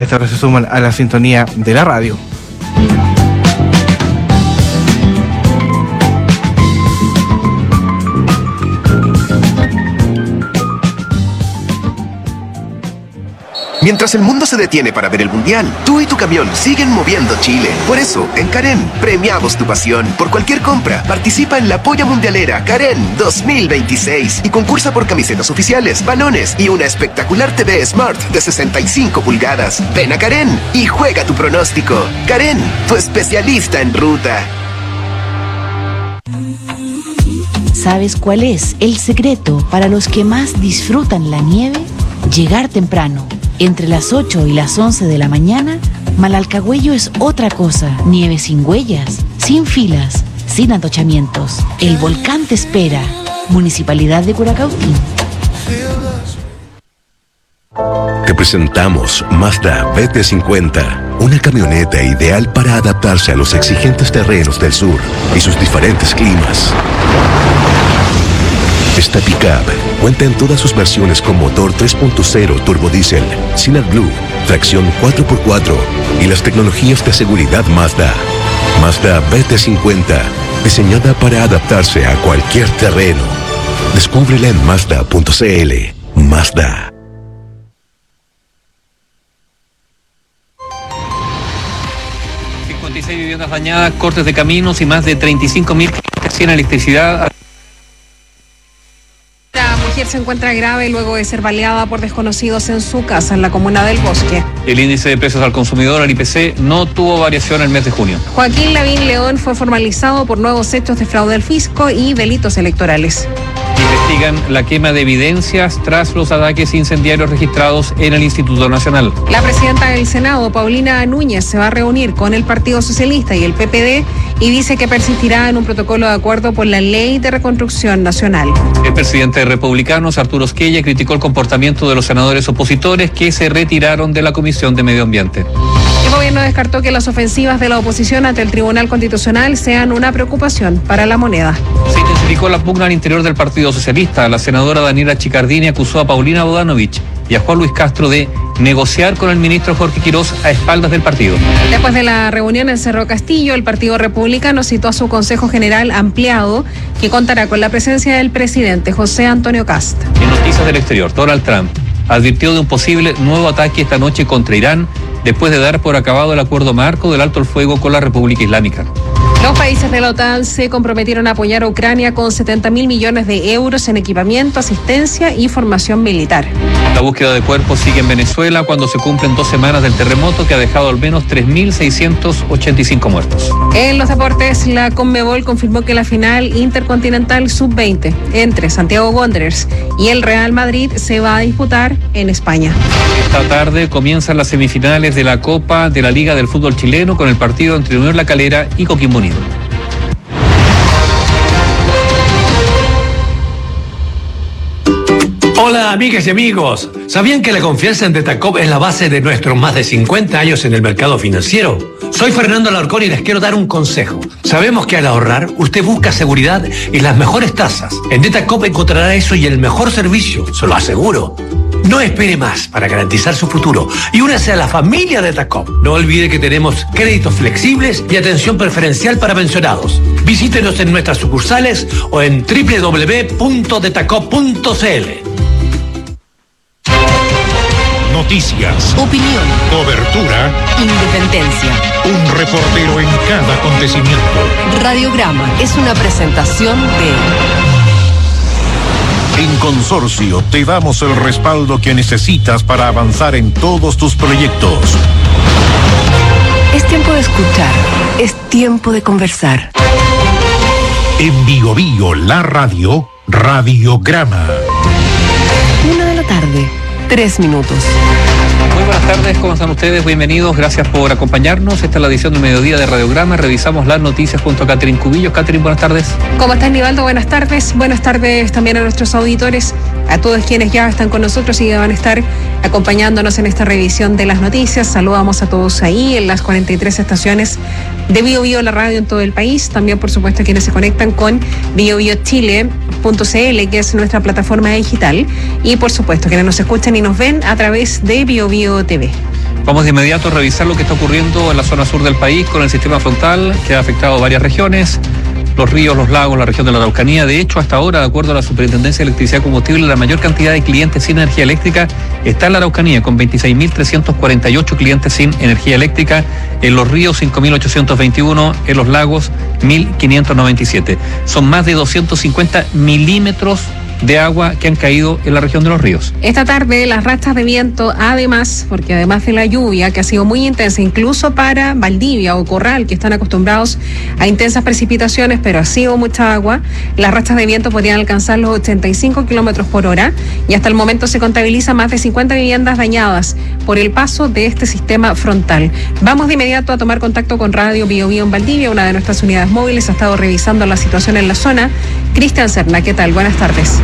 esta hora se suman a la sintonía de la radio. Mientras el mundo se detiene para ver el Mundial, tú y tu camión siguen moviendo Chile. Por eso, en Karen, premiamos tu pasión. Por cualquier compra, participa en la Polla Mundialera Karen 2026 y concursa por camisetas oficiales, balones y una espectacular TV Smart de 65 pulgadas. Ven a Karen y juega tu pronóstico. Karen, tu especialista en ruta. ¿Sabes cuál es el secreto para los que más disfrutan la nieve? Llegar temprano. Entre las 8 y las 11 de la mañana, Malalcahuello es otra cosa. Nieve sin huellas, sin filas, sin atochamientos. El volcán te espera. Municipalidad de Curacautín. Te presentamos Mazda BT50, una camioneta ideal para adaptarse a los exigentes terrenos del sur y sus diferentes climas. Esta pickup cuenta en todas sus versiones con motor 3.0 turbodiesel, sin AdBlue, tracción 4x4 y las tecnologías de seguridad Mazda. Mazda BT50, diseñada para adaptarse a cualquier terreno. Descúbrela en Mazda.cl. Mazda. Viviendas dañadas, cortes de caminos y más de 35.000 sin electricidad. La mujer se encuentra grave luego de ser baleada por desconocidos en su casa en la comuna del Bosque. El índice de precios al consumidor, el IPC, no tuvo variación el mes de junio. Joaquín Lavín León fue formalizado por nuevos hechos de fraude al fisco y delitos electorales. Investigan la quema de evidencias tras los ataques incendiarios registrados en el Instituto Nacional. La presidenta del Senado, Paulina Núñez, se va a reunir con el Partido Socialista y el PPD y dice que persistirá en un protocolo de acuerdo por la Ley de Reconstrucción Nacional. El presidente de Republicanos, Arturo Esquella, criticó el comportamiento de los senadores opositores que se retiraron de la Comisión de Medio Ambiente. El gobierno descartó que las ofensivas de la oposición ante el Tribunal Constitucional sean una preocupación para la moneda. Se intensificó la pugna al interior del Partido Socialista. La senadora Daniela Chicardini acusó a Paulina Bodanovich y a Juan Luis Castro de negociar con el ministro Jorge Quirós a espaldas del partido. Después de la reunión en Cerro Castillo, el Partido Republicano citó a su Consejo General ampliado que contará con la presencia del presidente José Antonio Kast. En noticias del exterior, Donald Trump advirtió de un posible nuevo ataque esta noche contra Irán después de dar por acabado el acuerdo marco del alto el fuego con la República Islámica. Los países de la OTAN se comprometieron a apoyar a Ucrania con 70.000 millones de euros en equipamiento, asistencia y formación militar. La búsqueda de cuerpos sigue en Venezuela cuando se cumplen 2 semanas del terremoto que ha dejado al menos 3.685 muertos. En los deportes, la Conmebol confirmó que la final intercontinental sub-20 entre Santiago Wanderers y el Real Madrid se va a disputar en España. Esta tarde comienzan las semifinales de la Copa de la Liga del Fútbol Chileno con el partido entre Unión La Calera y Coquimbo Unido. Hola amigas y amigos, ¿sabían que la confianza en Detacop es la base de nuestros más de 50 años en el mercado financiero? Soy Fernando Alarcón y les quiero dar un consejo. Sabemos que al ahorrar usted busca seguridad y las mejores tasas. En Detacop encontrará eso y el mejor servicio, se lo aseguro. No espere más para garantizar su futuro y únase a la familia de Detacop. No olvide que tenemos créditos flexibles y atención preferencial para pensionados. Visítenos en nuestras sucursales o en www.detacop.cl. Noticias, Opinión, cobertura, independencia. un reportero en cada acontecimiento. Radiograma es una presentación de... En Consorcio te damos el respaldo que necesitas para avanzar en todos tus proyectos. Es tiempo de escuchar, es tiempo de conversar. En Bio Bio, la radio, Radiograma. 1 de la tarde, 3 minutos. Muy buenas tardes, ¿cómo están ustedes? Bienvenidos, gracias por acompañarnos. Esta es la edición de mediodía de Radiograma. Revisamos las noticias junto a Catherine Cubillos. Catherine, buenas tardes. ¿Cómo estás, Nivaldo? Buenas tardes. Buenas tardes también a nuestros auditores, a todos quienes ya están con nosotros y van a estar acompañándonos en esta revisión de las noticias. Saludamos a todos ahí en las 43 estaciones de Bio Bio, la radio en todo el país. También, por supuesto, a quienes se conectan con biobiochile.cl, que es nuestra plataforma digital. Y, por supuesto, quienes nos escuchan y nos ven a través de Bio Bio TV. Vamos de inmediato a revisar lo que está ocurriendo en la zona sur del país con el sistema frontal que ha afectado varias regiones, los ríos, los lagos, la región de la Araucanía. De hecho, hasta ahora, de acuerdo a la Superintendencia de Electricidad y Combustible, la mayor cantidad de clientes sin energía eléctrica está en la Araucanía, con 26.348 clientes sin energía eléctrica, en los ríos 5.821, en los lagos 1.597. Son más de 250 milímetros de agua que han caído en la región de los ríos. Esta tarde las rachas de viento, además de la lluvia que ha sido muy intensa, incluso para Valdivia o Corral, que están acostumbrados a intensas precipitaciones, pero ha sido mucha agua, las rachas de viento podrían alcanzar los 85 kilómetros por hora y hasta el momento se contabiliza más de 50 viviendas dañadas por el paso de este sistema frontal. Vamos de inmediato a tomar contacto con Radio Bio Bio en Valdivia, una de nuestras unidades móviles ha estado revisando la situación en la zona. Cristian Serna, ¿qué tal? Buenas tardes.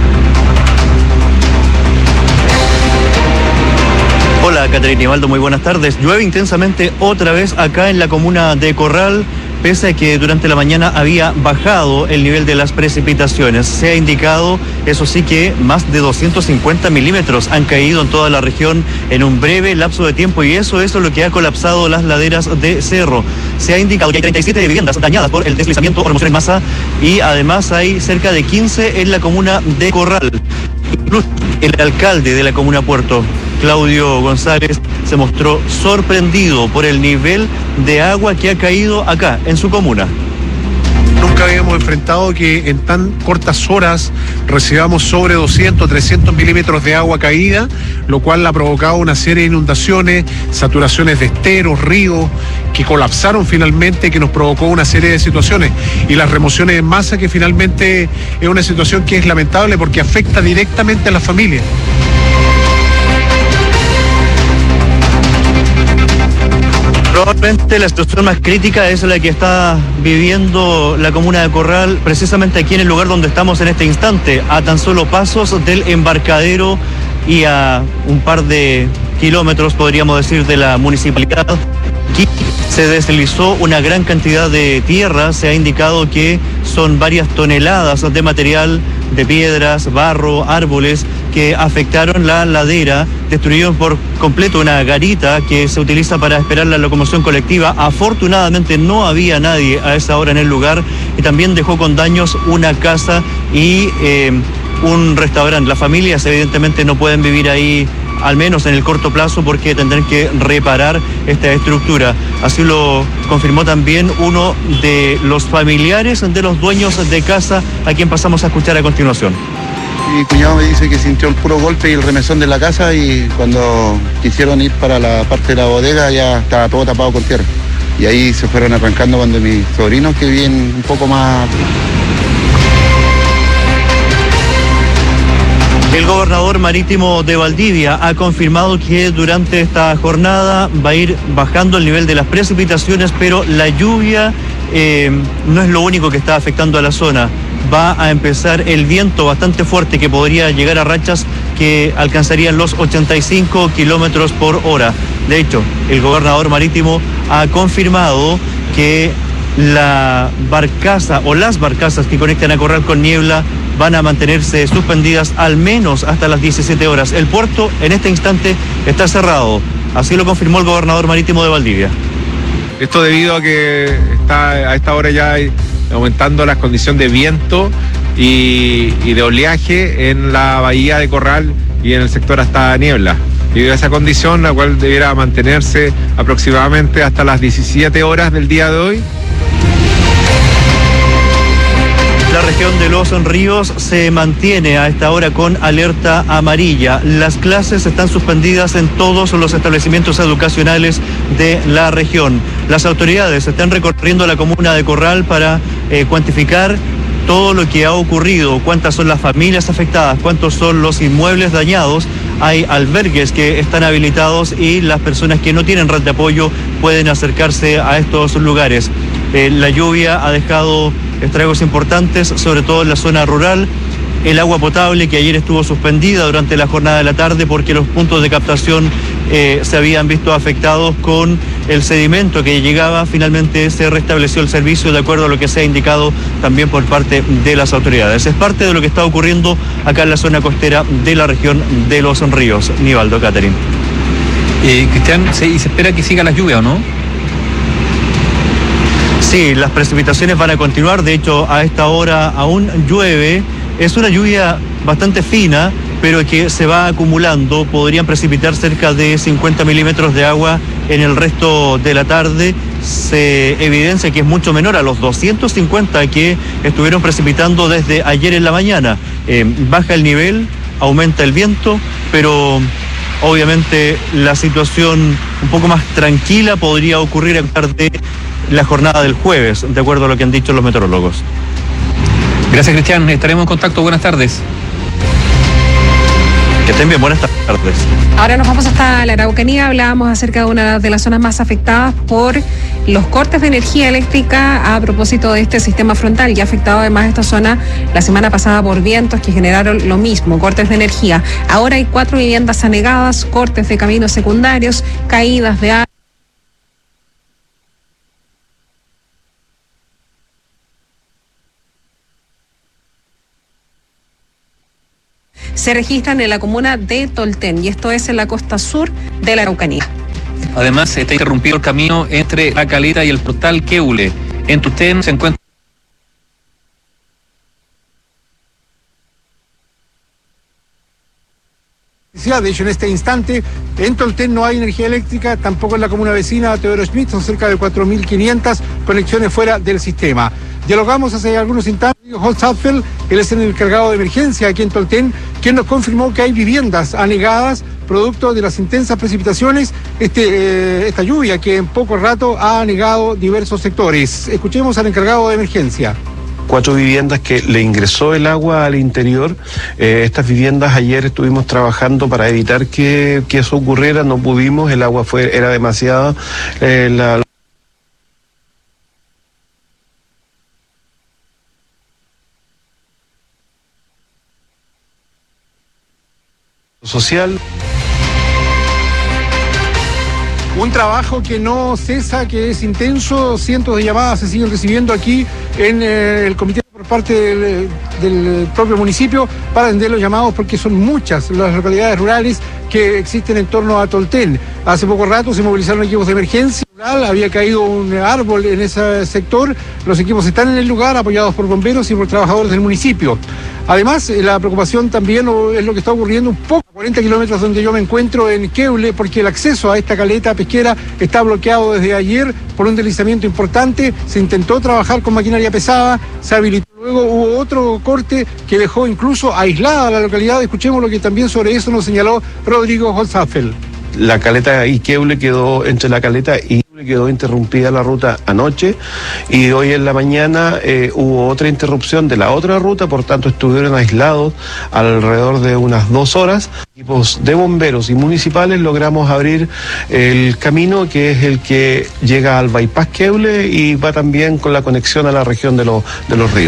Hola, Caterina y Valdo, muy buenas tardes. Llueve intensamente otra vez acá en la comuna de Corral, pese a que durante la mañana había bajado el nivel de las precipitaciones. Se ha indicado, eso sí, que más de 250 milímetros han caído en toda la región en un breve lapso de tiempo y eso es lo que ha colapsado las laderas de cerro. Se ha indicado que hay 37 viviendas dañadas por el deslizamiento o remoción en masa y además hay cerca de 15 en la comuna de Corral. Incluso el alcalde de la comuna Puerto, Claudio González, se mostró sorprendido por el nivel de agua que ha caído acá, en su comuna. Nunca habíamos enfrentado que en tan cortas horas recibamos sobre 200, 300 milímetros de agua caída, lo cual ha provocado una serie de inundaciones, saturaciones de esteros, ríos, que colapsaron finalmente, que nos provocó una serie de situaciones. Y las remociones en masa, que finalmente es una situación que es lamentable porque afecta directamente a las familias. Probablemente la situación más crítica es la que está viviendo la comuna de Corral, precisamente aquí en el lugar donde estamos en este instante, a tan solo pasos del embarcadero y a un par de kilómetros, podríamos decir, de la municipalidad. Aquí se deslizó una gran cantidad de tierra, se ha indicado que son varias toneladas de material, de piedras, barro, árboles, que afectaron la ladera, destruyeron por completo una garita que se utiliza para esperar la locomoción colectiva. Afortunadamente no había nadie a esa hora en el lugar y también dejó con daños una casa y un restaurante. Las familias evidentemente no pueden vivir ahí, al menos en el corto plazo, porque tendrán que reparar esta estructura. Así lo confirmó también uno de los familiares de los dueños de casa, a quien pasamos a escuchar a continuación. Mi cuñado me dice que sintió el puro golpe y el remesón de la casa y cuando quisieron ir para la parte de la bodega ya estaba todo tapado con tierra. Y ahí se fueron arrancando cuando mis sobrinos, que viven un poco más... El gobernador marítimo de Valdivia ha confirmado que durante esta jornada va a ir bajando el nivel de las precipitaciones, pero la lluvia no es lo único que está afectando a la zona. Va a empezar el viento bastante fuerte que podría llegar a rachas que alcanzarían los 85 kilómetros por hora. De hecho, el gobernador marítimo ha confirmado que la barcaza o las barcazas que conectan a Corral con Niebla van a mantenerse suspendidas al menos hasta las 17 horas. El puerto en este instante está cerrado. Así lo confirmó el gobernador marítimo de Valdivia. Esto debido a que está a esta hora ya aumentando las condiciones de viento y de oleaje en la bahía de Corral y en el sector hasta Niebla. Debido a esa condición, la cual debiera mantenerse aproximadamente hasta las 17 horas del día de hoy. La región de Los Ríos se mantiene a esta hora con alerta amarilla. Las clases están suspendidas en todos los establecimientos educacionales de la región. Las autoridades están recorriendo la comuna de Corral para cuantificar todo lo que ha ocurrido, cuántas son las familias afectadas, cuántos son los inmuebles dañados. Hay albergues que están habilitados y las personas que no tienen red de apoyo pueden acercarse a estos lugares. La lluvia ha dejado estragos importantes, sobre todo en la zona rural. El agua potable, que ayer estuvo suspendida durante la jornada de la tarde porque los puntos de captación se habían visto afectados con el sedimento que llegaba, finalmente se restableció el servicio de acuerdo a lo que se ha indicado también por parte de las autoridades. Es parte de lo que está ocurriendo acá en la zona costera de la región de Los Ríos. Nivaldo, Catherine. Cristian, ¿y se espera que siga la lluvia o no? Sí, las precipitaciones van a continuar. De hecho, a esta hora aún llueve. Es una lluvia bastante fina, pero que se va acumulando. Podrían precipitar cerca de 50 milímetros de agua en el resto de la tarde. Se evidencia que es mucho menor a los 250 que estuvieron precipitando desde ayer en la mañana. Baja el nivel, aumenta el viento, pero obviamente la situación un poco más tranquila podría ocurrir en parte la jornada del jueves, de acuerdo a lo que han dicho los meteorólogos. Gracias, Cristian. Estaremos en contacto. Buenas tardes. Que estén bien, buenas tardes. Ahora nos vamos hasta la Araucanía. Hablábamos acerca de una de las zonas más afectadas por los cortes de energía eléctrica a propósito de este sistema frontal, y ha afectado además esta zona la semana pasada por vientos que generaron lo mismo, cortes de energía. Ahora hay 4 viviendas anegadas, cortes de caminos secundarios, caídas de árboles. Se registran en la comuna de Tolten, y esto es en la costa sur de la Araucanía. Además, está interrumpido el camino entre La Caleta y el portal Queule. En Tolten se encuentra... De hecho, en este instante, en Tolten no hay energía eléctrica, tampoco en la comuna vecina Teodoro Schmidt, son cerca de 4.500 conexiones fuera del sistema. Dialogamos hace algunos instantes con Holzapfel, él es el encargado de emergencia aquí en Tolten, quien nos confirmó que hay viviendas anegadas producto de las intensas precipitaciones, esta lluvia que en poco rato ha anegado diversos sectores. Escuchemos al encargado de emergencia. 4 viviendas que le ingresó el agua al interior. Estas viviendas ayer estuvimos trabajando para evitar que eso ocurriera, no pudimos, el agua era demasiada. Social. Un trabajo que no cesa, que es intenso, cientos de llamadas se siguen recibiendo aquí en el comité por parte del propio municipio para atender los llamados, porque son muchas las localidades rurales que existen en torno a Tolten. Hace poco rato se movilizaron equipos de emergencia, había caído un árbol en ese sector, los equipos están en el lugar apoyados por bomberos y por trabajadores del municipio. Además, la preocupación también es lo que está ocurriendo un poco a 40 kilómetros donde yo me encuentro en Queule, porque el acceso a esta caleta pesquera está bloqueado desde ayer por un deslizamiento importante. Se intentó trabajar con maquinaria pesada, se habilitó. Luego hubo otro corte que dejó incluso aislada la localidad. Escuchemos lo que también sobre eso nos señaló Rodrigo Holzapfel. La caleta y Queule quedó, entre la caleta y Queule quedó interrumpida la ruta anoche, y hoy en la mañana hubo otra interrupción de la otra ruta, por tanto estuvieron aislados alrededor de unas 2 horas. Equipos de bomberos y municipales logramos abrir el camino, que es el que llega al bypass Queule y va también con la conexión a la región de los ríos.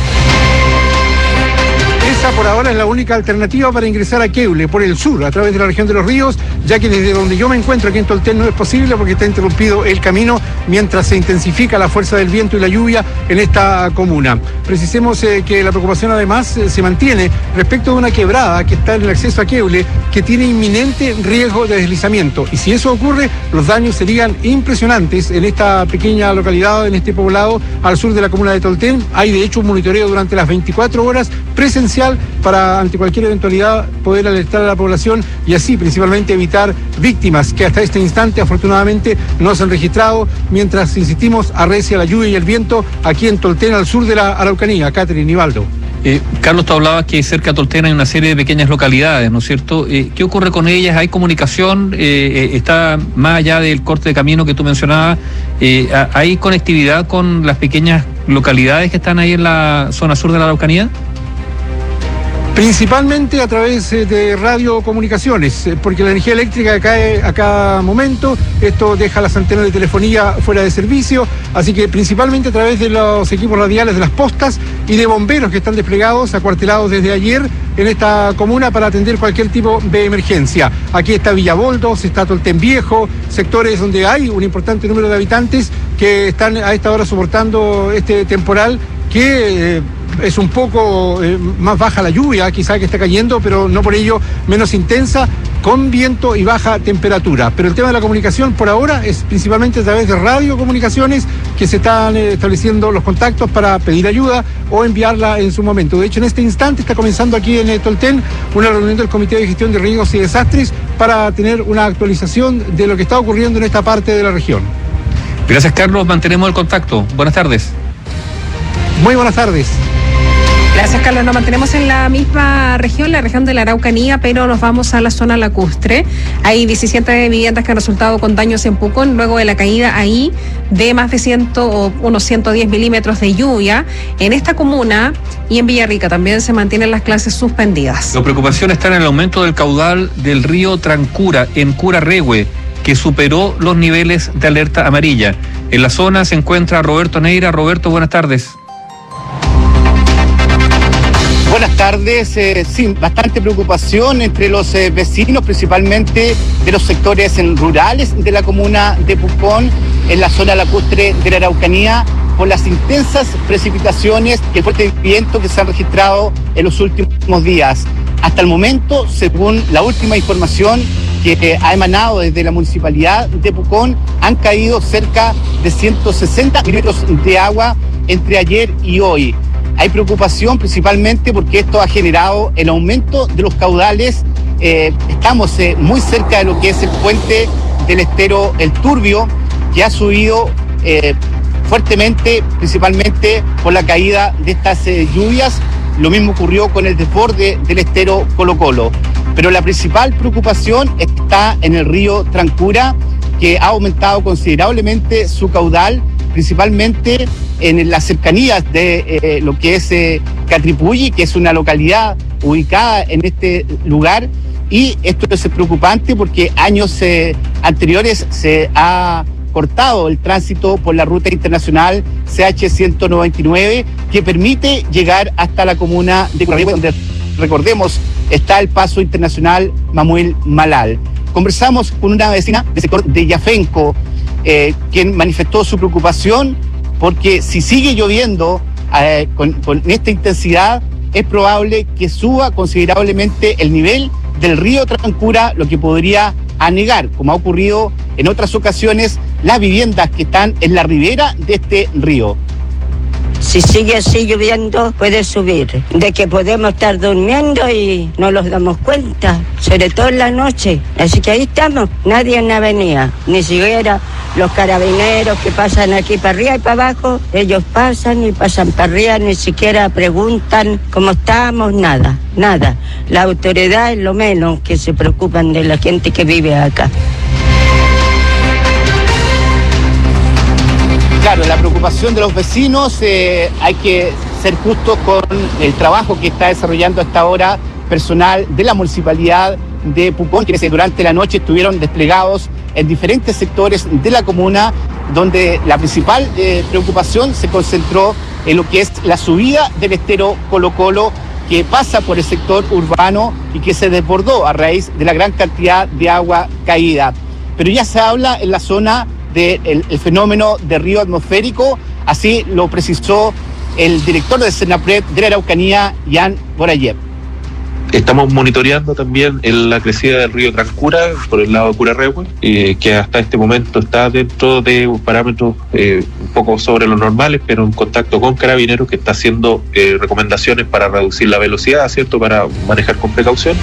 Por ahora es la única alternativa para ingresar a Queule por el sur, a través de la región de los ríos, ya que desde donde yo me encuentro aquí en Tolten no es posible porque está interrumpido el camino mientras se intensifica la fuerza del viento y la lluvia en esta comuna. Precisemos que la preocupación además se mantiene respecto de una quebrada que está en el acceso a Queule, que tiene inminente riesgo de deslizamiento, y si eso ocurre, los daños serían impresionantes en esta pequeña localidad, en este poblado al sur de la comuna de Tolten. Hay de hecho un monitoreo durante las 24 horas presencial para, ante cualquier eventualidad, poder alertar a la población y así principalmente evitar víctimas que hasta este instante afortunadamente no se han registrado, mientras insistimos arrecia la lluvia y el viento aquí en Tolten, al sur de la Araucanía. Catherine, Nivaldo. Carlos, tú hablabas que cerca de Tolten hay una serie de pequeñas localidades, ¿no es cierto? ¿Qué ocurre con ellas? ¿Hay comunicación? ¿Está más allá del corte de camino que tú mencionabas? ¿Hay conectividad con las pequeñas localidades que están ahí en la zona sur de la Araucanía? Principalmente a través de radiocomunicaciones, porque la energía eléctrica cae a cada momento, esto deja las antenas de telefonía fuera de servicio, así que principalmente a través de los equipos radiales de las postas y de bomberos que están desplegados, acuartelados desde ayer en esta comuna para atender cualquier tipo de emergencia. Aquí está Villaboldos, está Tolten Viejo, sectores donde hay un importante número de habitantes que están a esta hora soportando este temporal que... es un poco más baja la lluvia, quizá que está cayendo, pero no por ello menos intensa. con viento y baja temperatura. Pero el tema de la comunicación por ahora es principalmente a través de radiocomunicaciones que se están estableciendo los contactos para pedir ayuda o enviarla en su momento. De hecho, en este instante está comenzando aquí en Tolten una reunión del Comité de Gestión de Riesgos y Desastres para tener una actualización de lo que está ocurriendo en esta parte de la región. Gracias, Carlos. Mantenemos el contacto. Buenas tardes. Muy buenas tardes. Gracias, Carlos. Nos mantenemos en la misma región, la región de la Araucanía, pero nos vamos a la zona lacustre. Hay 17 viviendas que han resultado con daños en Pucón luego de la caída ahí de más de unos 110 milímetros de lluvia. En esta comuna y en Villarrica también se mantienen las clases suspendidas. La preocupación está en el aumento del caudal del río Trancura en Curarrehue, que superó los niveles de alerta amarilla. En la zona se encuentra Roberto Neira. Roberto, buenas tardes. Buenas tardes. Sí, bastante preocupación entre los vecinos, principalmente de los sectores rurales de la comuna de Pucón, en la zona lacustre de la Araucanía, por las intensas precipitaciones y el fuerte viento que se han registrado en los últimos días. Hasta el momento, según la última información que ha emanado desde la municipalidad de Pucón, han caído cerca de 160 milímetros de agua entre ayer y hoy. Hay preocupación principalmente porque esto ha generado el aumento de los caudales. Estamos muy cerca de lo que es el puente del estero El Turbio, que ha subido fuertemente, principalmente por la caída de estas lluvias. Lo mismo ocurrió con el desborde del estero Colo Colo. Pero la principal preocupación está en el río Trancura, que ha aumentado considerablemente su caudal, principalmente en las cercanías de lo que es Catripulli, que es una localidad ubicada en este lugar. Y esto es preocupante porque años anteriores se ha cortado el tránsito por la ruta internacional CH-199, que permite llegar hasta la comuna de Curarrehue, donde, recordemos, está el paso internacional Mamuel Malal. Conversamos con una vecina del sector de Yafenco, quien manifestó su preocupación porque si sigue lloviendo con esta intensidad, es probable que suba considerablemente el nivel del río Trancura, lo que podría anegar, como ha ocurrido en otras ocasiones, las viviendas que están en la ribera de este río. Si sigue así lloviendo, puede subir. De que podemos estar durmiendo y no nos damos cuenta, sobre todo en la noche. Así que ahí estamos, nadie en la avenida, ni siquiera los carabineros que pasan aquí para arriba y para abajo. Ellos pasan y pasan para arriba, ni siquiera preguntan cómo estamos, nada. La autoridad es lo menos que se preocupan de la gente que vive acá. Claro, la preocupación de los vecinos, hay que ser justos con el trabajo que está desarrollando hasta ahora personal de la municipalidad de Pucón, quienes durante la noche estuvieron desplegados en diferentes sectores de la comuna, donde la principal preocupación se concentró en lo que es la subida del estero Colo Colo, que pasa por el sector urbano y que se desbordó a raíz de la gran cantidad de agua caída. Pero ya se habla en la zona del fenómeno de río atmosférico, así lo precisó el director de Senapred de la Araucanía, Jan Borayev. Estamos monitoreando también la crecida del río Trancura por el lado de Curarrehue, que hasta este momento está dentro de parámetros un poco sobre los normales, pero en contacto con Carabineros, que está haciendo recomendaciones para reducir la velocidad, ¿cierto?, para manejar con precaución.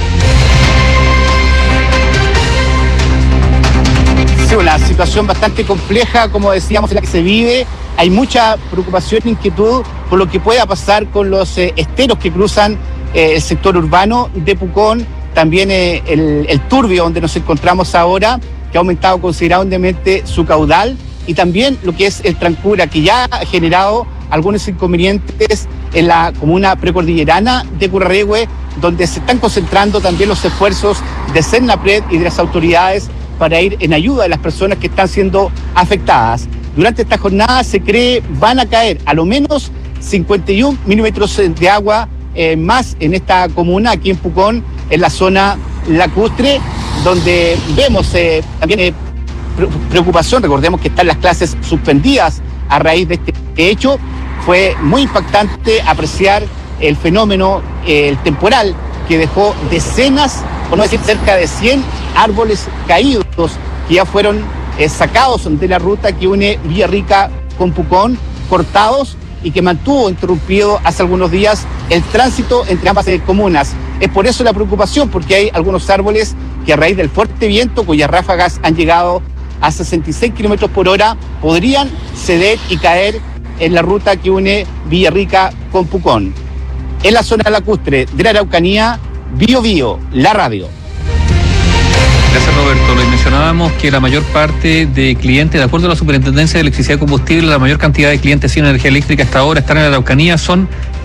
Sí, una situación bastante compleja, como decíamos, en la que se vive. Hay mucha preocupación e inquietud por lo que pueda pasar con los esteros que cruzan el sector urbano de Pucón, también el Turbio, donde nos encontramos ahora, que ha aumentado considerablemente su caudal, y también lo que es el Trancura, que ya ha generado algunos inconvenientes en la comuna precordillerana de Curarrehue, donde se están concentrando también los esfuerzos de Senapred y de las autoridades para ir en ayuda de las personas que están siendo afectadas. Durante esta jornada se cree van a caer a lo menos 51 milímetros de agua más en esta comuna, aquí en Pucón, en la zona lacustre, donde vemos también preocupación. Recordemos que están las clases suspendidas a raíz de este hecho. Fue muy impactante apreciar el fenómeno, el temporal, que dejó decenas por no decir cerca de 100 árboles caídos que ya fueron sacados de la ruta que une Villarrica con Pucón, cortados, y que mantuvo interrumpido hace algunos días el tránsito entre ambas comunas. Es por eso la preocupación, porque hay algunos árboles que a raíz del fuerte viento, cuyas ráfagas han llegado a 66 kilómetros por hora, podrían ceder y caer en la ruta que une Villarrica con Pucón. En la zona lacustre de la Araucanía, Bío Bío, la radio. Gracias, Roberto. Les mencionábamos que la mayor parte de clientes, de acuerdo a la Superintendencia de Electricidad y Combustible, la mayor cantidad de clientes sin energía eléctrica hasta ahora están en la Araucanía, son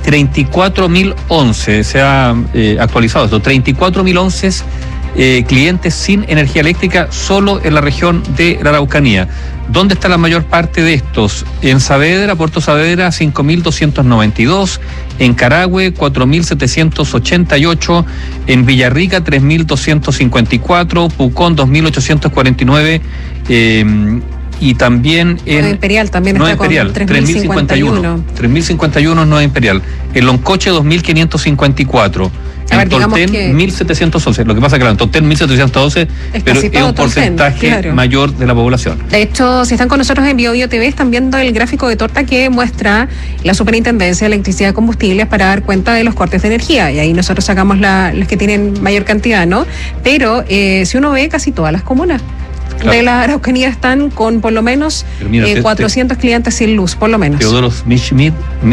34.011, se ha actualizado esto, 34.011 clientes sin energía eléctrica solo en la región de la Araucanía. ¿Dónde está la mayor parte de estos? En Saavedra, Puerto Saavedra, 5.292, en Carahue, 4.788, en Villarrica, 3.254, Pucón, 2.849, y también en... Nueva Imperial también Nueva está Imperial, con 3.051. 3.051 Nueva Imperial. En Loncoche, 2.554. En Tolten, 1.711. Lo que pasa es que en Tolten, 1.712, pero es un porcentaje mayor de la población. De hecho, si están con nosotros en Bío Bío TV, están viendo el gráfico de torta que muestra la Superintendencia de Electricidad y Combustibles para dar cuenta de los cortes de energía. Y ahí nosotros sacamos los que tienen mayor cantidad, ¿no? Pero si uno ve, casi todas las comunas de la Araucanía están con por lo menos 400 clientes sin luz, por lo menos. Teodoro Schmidt,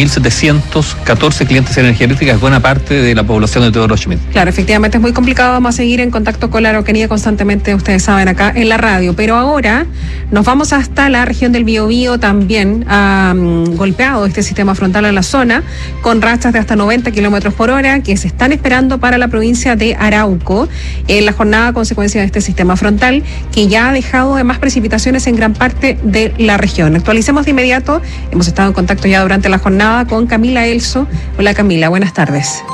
1.714 clientes en energía eléctrica, es buena parte de la población de Teodoro Schmidt. Claro, efectivamente es muy complicado, vamos a seguir en contacto con la Araucanía constantemente, ustedes saben, acá en la radio, pero ahora nos vamos hasta la región del Biobío. También ha golpeado este sistema frontal en la zona, con rachas de hasta 90 kilómetros por hora que se están esperando para la provincia de Arauco en la jornada a consecuencia de este sistema frontal, que ya ha dejado de más precipitaciones en gran parte de la región. Actualicemos de inmediato, hemos estado en contacto ya durante la jornada con Camila Elso. Hola Camila, buenas tardes.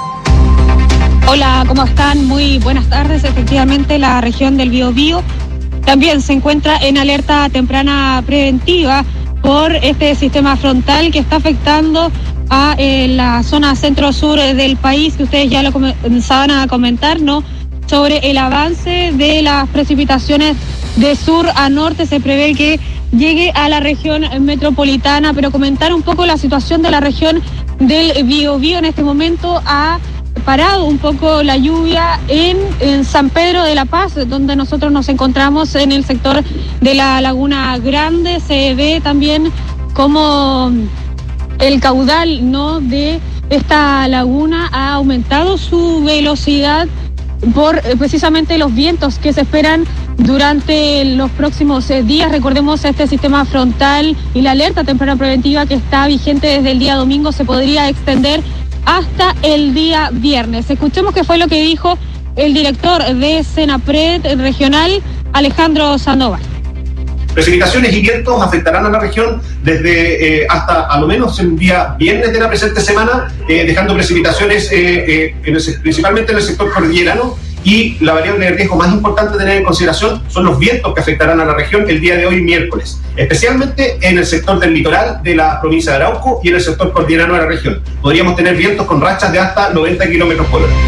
Hola, ¿cómo están? Muy buenas tardes. Efectivamente, la región del Biobío también se encuentra en alerta temprana preventiva por este sistema frontal que está afectando a la zona centro-sur del país, que ustedes ya lo comenzaban a comentar, ¿no? Sobre el avance de las precipitaciones de sur a norte. Se prevé que llegue a la región metropolitana, pero comentar un poco la situación de la región del Biobío. En este momento ha parado un poco la lluvia en San Pedro de la Paz, donde nosotros nos encontramos en el sector de la Laguna Grande. Se ve también como el caudal, ¿no?, de esta laguna ha aumentado su velocidad por precisamente los vientos que se esperan durante los próximos días. Recordemos, este sistema frontal y la alerta temprana preventiva que está vigente desde el día domingo se podría extender hasta el día viernes. Escuchemos qué fue lo que dijo el director de Senapred regional, Alejandro Sandoval. Precipitaciones y vientos afectarán a la región desde hasta a lo menos el día viernes de la presente semana, dejando precipitaciones principalmente en el sector cordillerano, y la variable de riesgo más importante a tener en consideración son los vientos que afectarán a la región el día de hoy, miércoles, especialmente en el sector del litoral de la provincia de Arauco y en el sector cordillerano de la región. Podríamos tener vientos con rachas de hasta 90 kilómetros por hora.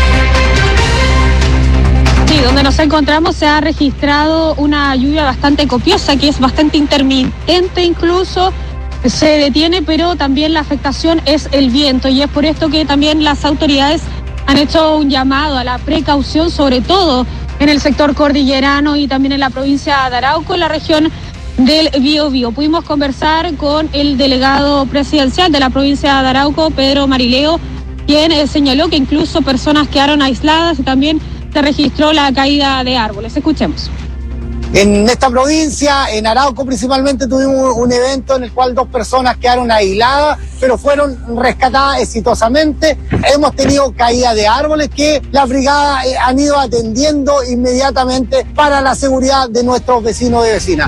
Sí, donde nos encontramos se ha registrado una lluvia bastante copiosa, que es bastante intermitente, incluso se detiene, pero también la afectación es el viento, y es por esto que también las autoridades han hecho un llamado a la precaución, sobre todo en el sector cordillerano y también en la provincia de Arauco, en la región del Biobío. Pudimos conversar con el delegado presidencial de la provincia de Arauco, Pedro Marileo, quien señaló que incluso personas quedaron aisladas y también se registró la caída de árboles. Escuchemos. En esta provincia, en Arauco principalmente, tuvimos un evento en el cual 2 personas quedaron aisladas, pero fueron rescatadas exitosamente. Hemos tenido caída de árboles que las brigadas han ido atendiendo inmediatamente para la seguridad de nuestros vecinos y vecinas.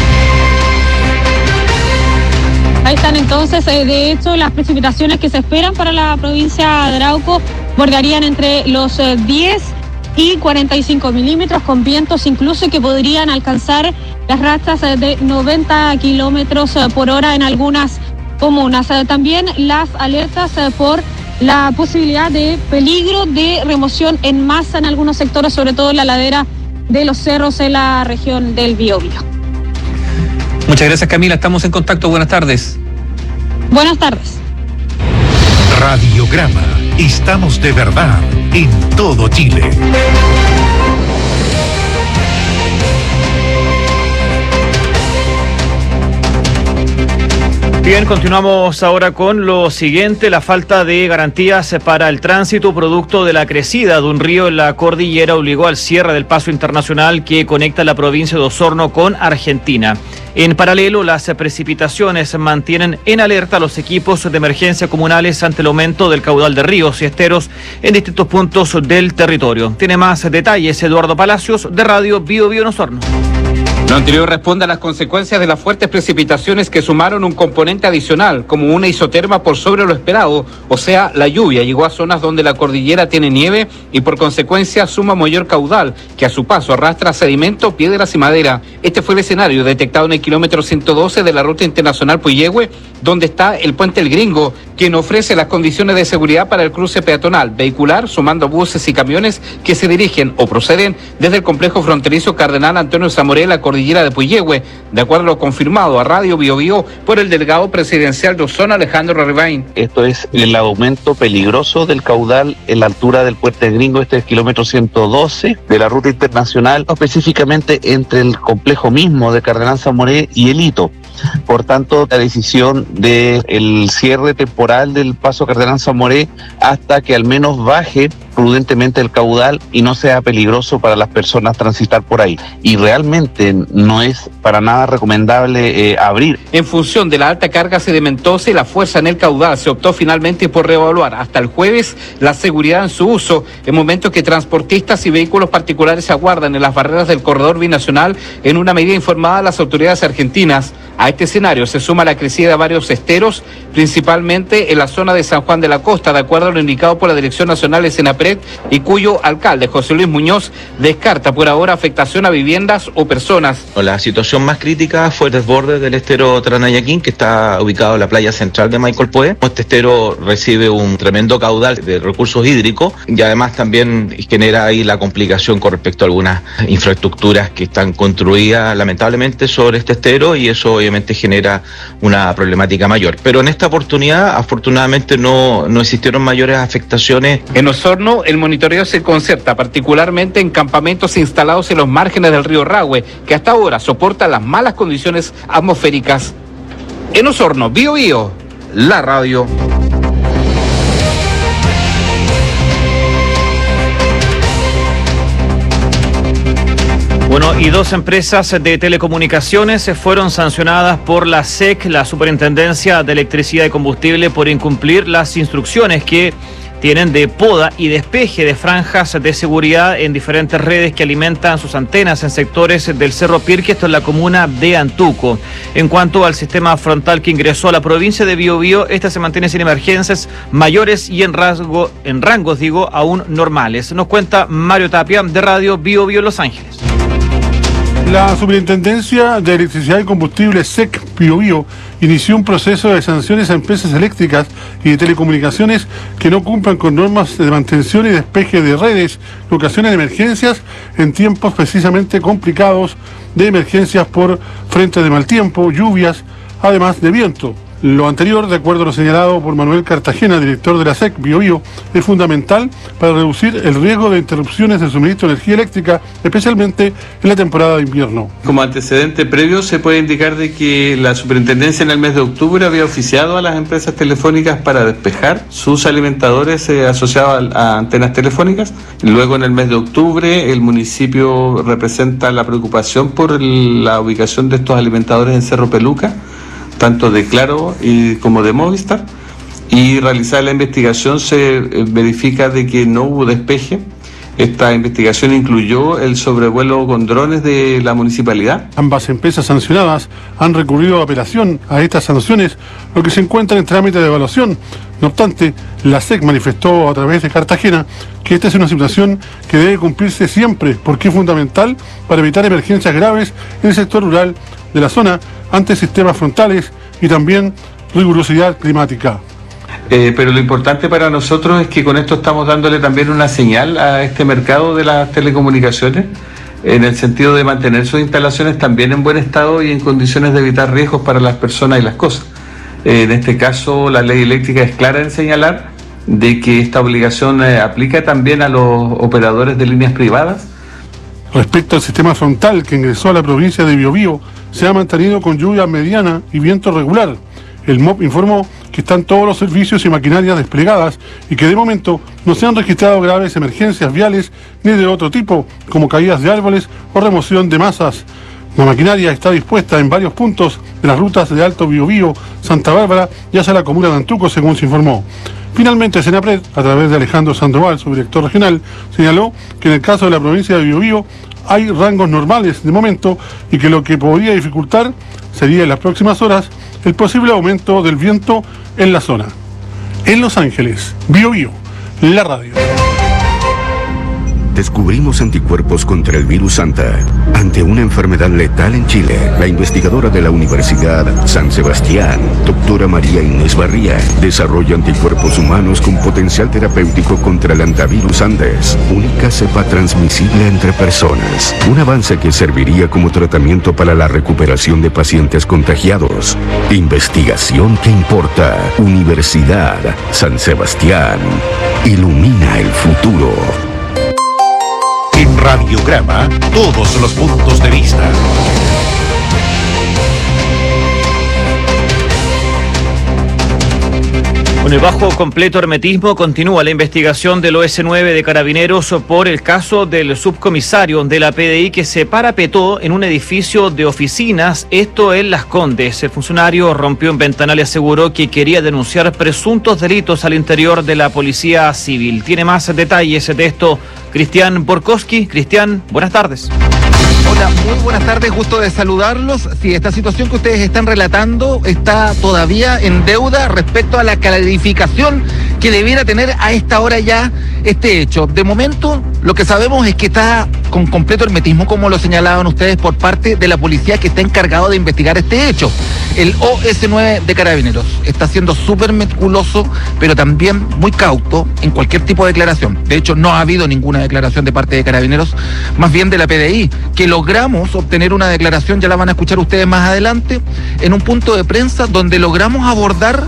Ahí están entonces, de hecho, las precipitaciones que se esperan para la provincia de Arauco bordearían entre los 10 y 45 milímetros, con vientos incluso que podrían alcanzar las rachas de 90 kilómetros por hora en algunas comunas. También las alertas por la posibilidad de peligro de remoción en masa en algunos sectores, sobre todo en la ladera de los cerros en la región del Biobío. Muchas gracias, Camila. Estamos en contacto. Buenas tardes. Buenas tardes. Radiograma. Estamos de verdad en todo Chile. Bien, continuamos ahora con lo siguiente, la falta de garantías para el tránsito producto de la crecida de un río en la cordillera obligó al cierre del paso internacional que conecta la provincia de Osorno con Argentina. En paralelo, las precipitaciones mantienen en alerta a los equipos de emergencia comunales ante el aumento del caudal de ríos y esteros en distintos puntos del territorio. Tiene más detalles Eduardo Palacios de Radio Biobío en Osorno. Lo anterior responde a las consecuencias de las fuertes precipitaciones que sumaron un componente adicional, como una isoterma por sobre lo esperado, o sea, la lluvia llegó a zonas donde la cordillera tiene nieve y por consecuencia suma mayor caudal, que a su paso arrastra sedimento, piedras y madera. Este fue el escenario detectado en el kilómetro 112 de la ruta internacional Puyehue, donde está el puente El Gringo, quien ofrece las condiciones de seguridad para el cruce peatonal, vehicular, sumando buses y camiones que se dirigen o proceden desde el complejo fronterizo Cardenal Antonio Zamoré, la cordillera de Puyehue, de acuerdo a lo confirmado a Radio Biobío por el delegado presidencial de Osorno, Alejandro Arribain. Esto es el aumento peligroso del caudal en la altura del puente Gringo, este es el kilómetro 112 de la ruta internacional, específicamente entre el complejo mismo de Cardenal Zamoré y el Hito. Por tanto, la decisión del cierre temporal del paso Cardenal Zamoré hasta que al menos baje prudentemente el caudal y no sea peligroso para las personas transitar por ahí. Y realmente no es para nada recomendable abrir. En función de la alta carga sedimentosa y la fuerza en el caudal, se optó finalmente por reevaluar hasta el jueves la seguridad en su uso, en momentos que transportistas y vehículos particulares se aguardan en las barreras del corredor binacional, en una medida informada a las autoridades argentinas. A este escenario se suma la crecida de varios esteros, principalmente en la zona de San Juan de la Costa, de acuerdo a lo indicado por la Dirección Nacional de Senapred, y cuyo alcalde, José Luis Muñoz, descarta por ahora afectación a viviendas o personas. La situación más crítica fue el desborde del estero Tranayaquín, que está ubicado en la playa central de Maiquel Pué. Este estero recibe un tremendo caudal de recursos hídricos y además también genera ahí la complicación con respecto a algunas infraestructuras que están construidas lamentablemente sobre este estero, y eso obviamente genera una problemática mayor. Pero en esta oportunidad, afortunadamente, no existieron mayores afectaciones. En Osorno, el monitoreo se concerta particularmente en campamentos instalados en los márgenes del río Rahue, que hasta ahora soporta las malas condiciones atmosféricas. En Osorno, Biobío, la radio. Bueno, y dos empresas de telecomunicaciones fueron sancionadas por la SEC, la Superintendencia de Electricidad y Combustible, por incumplir las instrucciones que tienen de poda y despeje de franjas de seguridad en diferentes redes que alimentan sus antenas en sectores del Cerro Pirque, esto en la comuna de Antuco. En cuanto al sistema frontal que ingresó a la provincia de Biobío, esta se mantiene sin emergencias mayores y en rangos aún normales. Nos cuenta Mario Tapia de Radio Biobío Los Ángeles. La Superintendencia de Electricidad y Combustible SEC Biobío inició un proceso de sanciones a empresas eléctricas y de telecomunicaciones que no cumplan con normas de mantención y despeje de redes que ocasionan emergencias en tiempos precisamente complicados de emergencias por frente de mal tiempo, lluvias, además de viento. Lo anterior, de acuerdo a lo señalado por Manuel Cartagena, director de la SEC Biobío, es fundamental para reducir el riesgo de interrupciones del suministro de energía eléctrica, especialmente en la temporada de invierno. Como antecedente previo, se puede indicar de que la superintendencia en el mes de octubre había oficiado a las empresas telefónicas para despejar sus alimentadores asociados a antenas telefónicas. Luego, en el mes de octubre, el municipio representa la preocupación por la ubicación de estos alimentadores en Cerro Peluca, tanto de Claro como de Movistar, y realizada la investigación se verifica de que no hubo despeje. Esta investigación incluyó el sobrevuelo con drones de la municipalidad. Ambas empresas sancionadas han recurrido a apelación a estas sanciones, lo que se encuentra en trámite de evaluación. No obstante, la SEC manifestó a través de Cartagena que esta es una situación que debe cumplirse siempre, porque es fundamental para evitar emergencias graves en el sector rural de la zona ante sistemas frontales y también rigurosidad climática. Pero lo importante para nosotros es que con esto estamos dándole también una señal a este mercado de las telecomunicaciones, en el sentido de mantener sus instalaciones también en buen estado y en condiciones de evitar riesgos para las personas y las cosas. En este caso, la ley eléctrica es clara en señalar de que esta obligación aplica también a los operadores de líneas privadas. Respecto al sistema frontal que ingresó a la provincia de Biobío, se ha mantenido con lluvia mediana y viento regular. El MOP informó que están todos los servicios y maquinarias desplegadas y que de momento no se han registrado graves emergencias viales ni de otro tipo, como caídas de árboles o remoción de masas. La maquinaria está dispuesta en varios puntos de las rutas de Alto Biobío, Santa Bárbara y hacia la comuna de Antuco, según se informó. Finalmente, Senapred, a través de Alejandro Sandoval, su director regional, señaló que en el caso de la provincia de Biobío hay rangos normales de momento y que lo que podría dificultar sería en las próximas horas el posible aumento del viento en la zona. En Los Ángeles, Biobío, la radio. Descubrimos anticuerpos contra el virus Anta. Ante una enfermedad letal en Chile, la investigadora de la Universidad San Sebastián, doctora María Inés Barría, desarrolla anticuerpos humanos con potencial terapéutico contra el antivirus Andes, única cepa transmisible entre personas. Un avance que serviría como tratamiento para la recuperación de pacientes contagiados. Investigación que importa. Universidad San Sebastián. Ilumina el futuro. En Radiograma, todos los puntos de vista. Con el bajo completo hermetismo continúa la investigación del OS9 de Carabineros por el caso del subcomisario de la PDI que se parapetó en un edificio de oficinas, esto en Las Condes. El funcionario rompió un ventanal y aseguró que quería denunciar presuntos delitos al interior de la Policía Civil. Tiene más detalles de esto Cristian Borkowski. Cristian, buenas tardes. Hola, muy buenas tardes, gusto de saludarlos. Sí, esta situación que ustedes están relatando está todavía en deuda respecto a la clarificación que debiera tener a esta hora ya este hecho. De momento, lo que sabemos es que está con completo hermetismo, como lo señalaban ustedes, por parte de la policía que está encargado de investigar este hecho. El OS9 de Carabineros está siendo súper meticuloso, pero también muy cauto en cualquier tipo de declaración. De hecho, no ha habido ninguna declaración de parte de Carabineros, más bien de la PDI, que logramos obtener una declaración, ya la van a escuchar ustedes más adelante, en un punto de prensa donde logramos abordar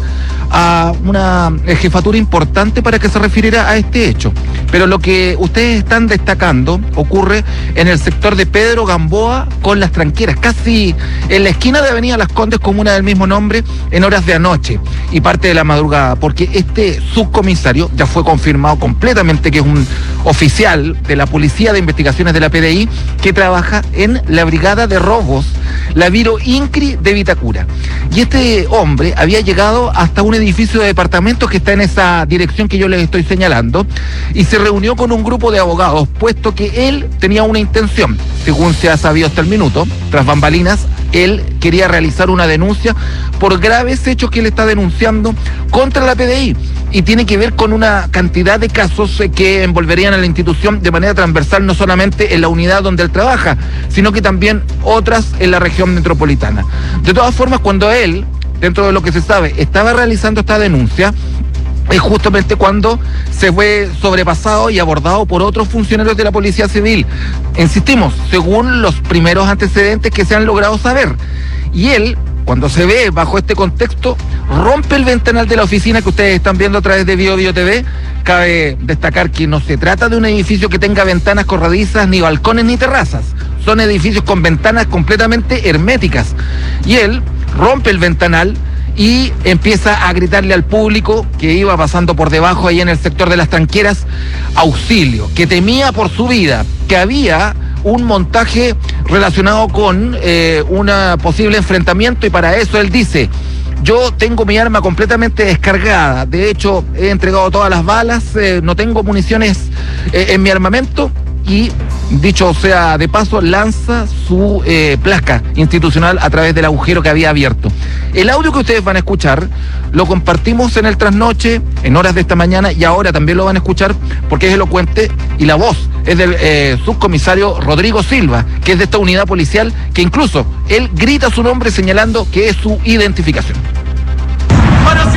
a una jefatura importante para que se refiriera a este hecho. Pero lo que ustedes están destacando ocurre en el sector de Pedro Gamboa con Las Tranqueras, casi en la esquina de Avenida Las Condes, comuna del mismo nombre, en horas de anoche y parte de la madrugada, porque este subcomisario ya fue confirmado completamente que es un oficial de la Policía de Investigaciones de la PDI que trabaja en la Brigada de Robos, la Viro Incri de Vitacura. Y este hombre había llegado hasta un edificio de departamentos que está en esa dirección que yo les estoy señalando y se reunió con un grupo de abogados, puesto que él tenía una intención, según se ha sabido hasta el minuto, tras bambalinas. Él quería realizar una denuncia por graves hechos que él está denunciando contra la PDI y tiene que ver con una cantidad de casos que envolverían a la institución de manera transversal, no solamente en la unidad donde él trabaja, sino que también otras en la región metropolitana. De todas formas, cuando él, dentro de lo que se sabe, estaba realizando esta denuncia, es justamente cuando se fue sobrepasado y abordado por otros funcionarios de la Policía Civil. Insistimos, según los primeros antecedentes que se han logrado saber. Y él, cuando se ve bajo este contexto, rompe el ventanal de la oficina que ustedes están viendo a través de Bio TV. Cabe destacar que no se trata de un edificio que tenga ventanas corredizas, ni balcones, ni terrazas. Son edificios con ventanas completamente herméticas. Y él rompe el ventanal y empieza a gritarle al público que iba pasando por debajo ahí en el sector de Las Tranqueras, auxilio, que temía por su vida, que había un montaje relacionado con un posible enfrentamiento y para eso él dice: yo tengo mi arma completamente descargada, de hecho he entregado todas las balas, no tengo municiones en mi armamento. Y, dicho sea de paso, lanza su placa institucional a través del agujero que había abierto. El audio que ustedes van a escuchar lo compartimos en el trasnoche, en horas de esta mañana, y ahora también lo van a escuchar porque es elocuente y la voz es del subcomisario Rodrigo Silva, que es de esta unidad policial, que incluso él grita su nombre señalando que es su identificación. Para simular un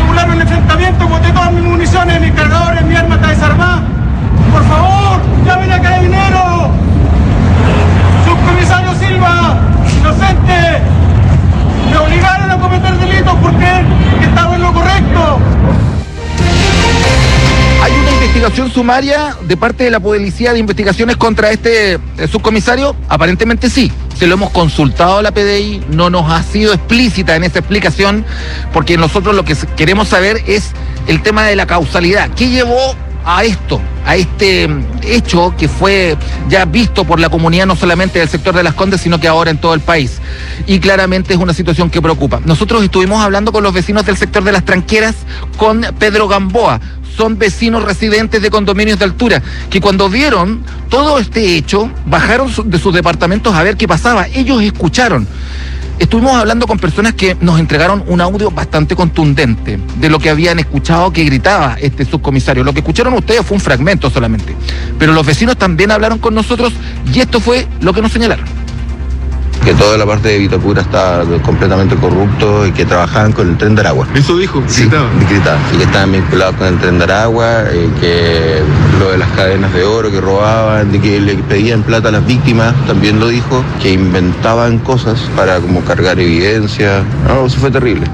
enfrentamiento, boté todas mis municiones, mis cargadores, mi arma está desarmada. Por favor, llamen a Carabineros. Subcomisario Silva, inocente. Me obligaron a cometer delitos porque estaba en lo correcto. ¿Hay una investigación sumaria de parte de la Policía de Investigaciones contra este subcomisario? Aparentemente sí. Se lo hemos consultado a la PDI, no nos ha sido explícita en esa explicación, porque nosotros lo que queremos saber es el tema de la causalidad. ¿Qué llevó a esto, a este hecho que fue ya visto por la comunidad no solamente del sector de Las Condes, sino que ahora en todo el país? Y claramente es una situación que preocupa. Nosotros estuvimos hablando con los vecinos del sector de Las Tranqueras, con Pedro Gamboa. Son vecinos residentes de condominios de altura, que cuando vieron todo este hecho, bajaron de sus departamentos a ver qué pasaba. Ellos escucharon. Estuvimos hablando con personas que nos entregaron un audio bastante contundente de lo que habían escuchado que gritaba este subcomisario. Lo que escucharon ustedes fue un fragmento solamente, pero los vecinos también hablaron con nosotros y esto fue lo que nos señalaron. Que toda la parte de Vitacura está completamente corrupto y que trabajaban con el Tren de Aragua. ¿Eso dijo? Gritaba. Y que estaban vinculados con el Tren de Aragua, que lo de las cadenas de oro que robaban, de que le pedían plata a las víctimas, también lo dijo, que inventaban cosas para como cargar evidencia. No, eso fue terrible.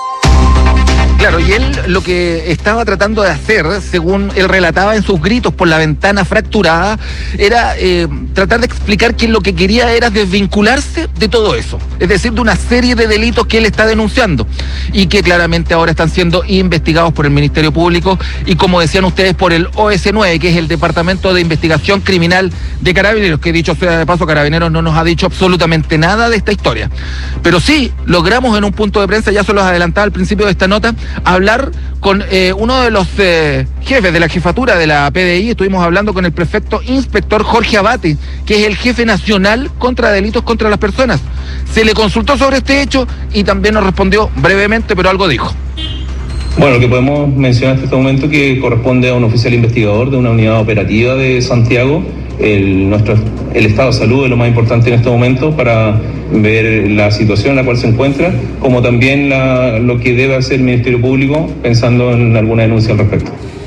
Claro, y él lo que estaba tratando de hacer, según él relataba en sus gritos por la ventana fracturada, era tratar de explicar que lo que quería era desvincularse de todo eso. Es decir, de una serie de delitos que él está denunciando y que claramente ahora están siendo investigados por el Ministerio Público y, como decían ustedes, por el OS9, que es el Departamento de Investigación Criminal de Carabineros, que dicho sea de paso, Carabineros no nos ha dicho absolutamente nada de esta historia. Pero sí, logramos en un punto de prensa, ya se los adelantaba al principio de esta nota, hablar con uno de los jefes de la jefatura de la PDI. Estuvimos hablando con el prefecto inspector Jorge Abate, que es el jefe nacional contra delitos contra las personas. Se le consultó sobre este hecho y también nos respondió brevemente, pero algo dijo. Bueno, lo que podemos mencionar hasta este momento que corresponde a un oficial investigador de una unidad operativa de Santiago. El estado de salud es lo más importante en este momento para ver la situación en la cual se encuentra, como también lo que debe hacer el Ministerio Público pensando en alguna denuncia al respecto.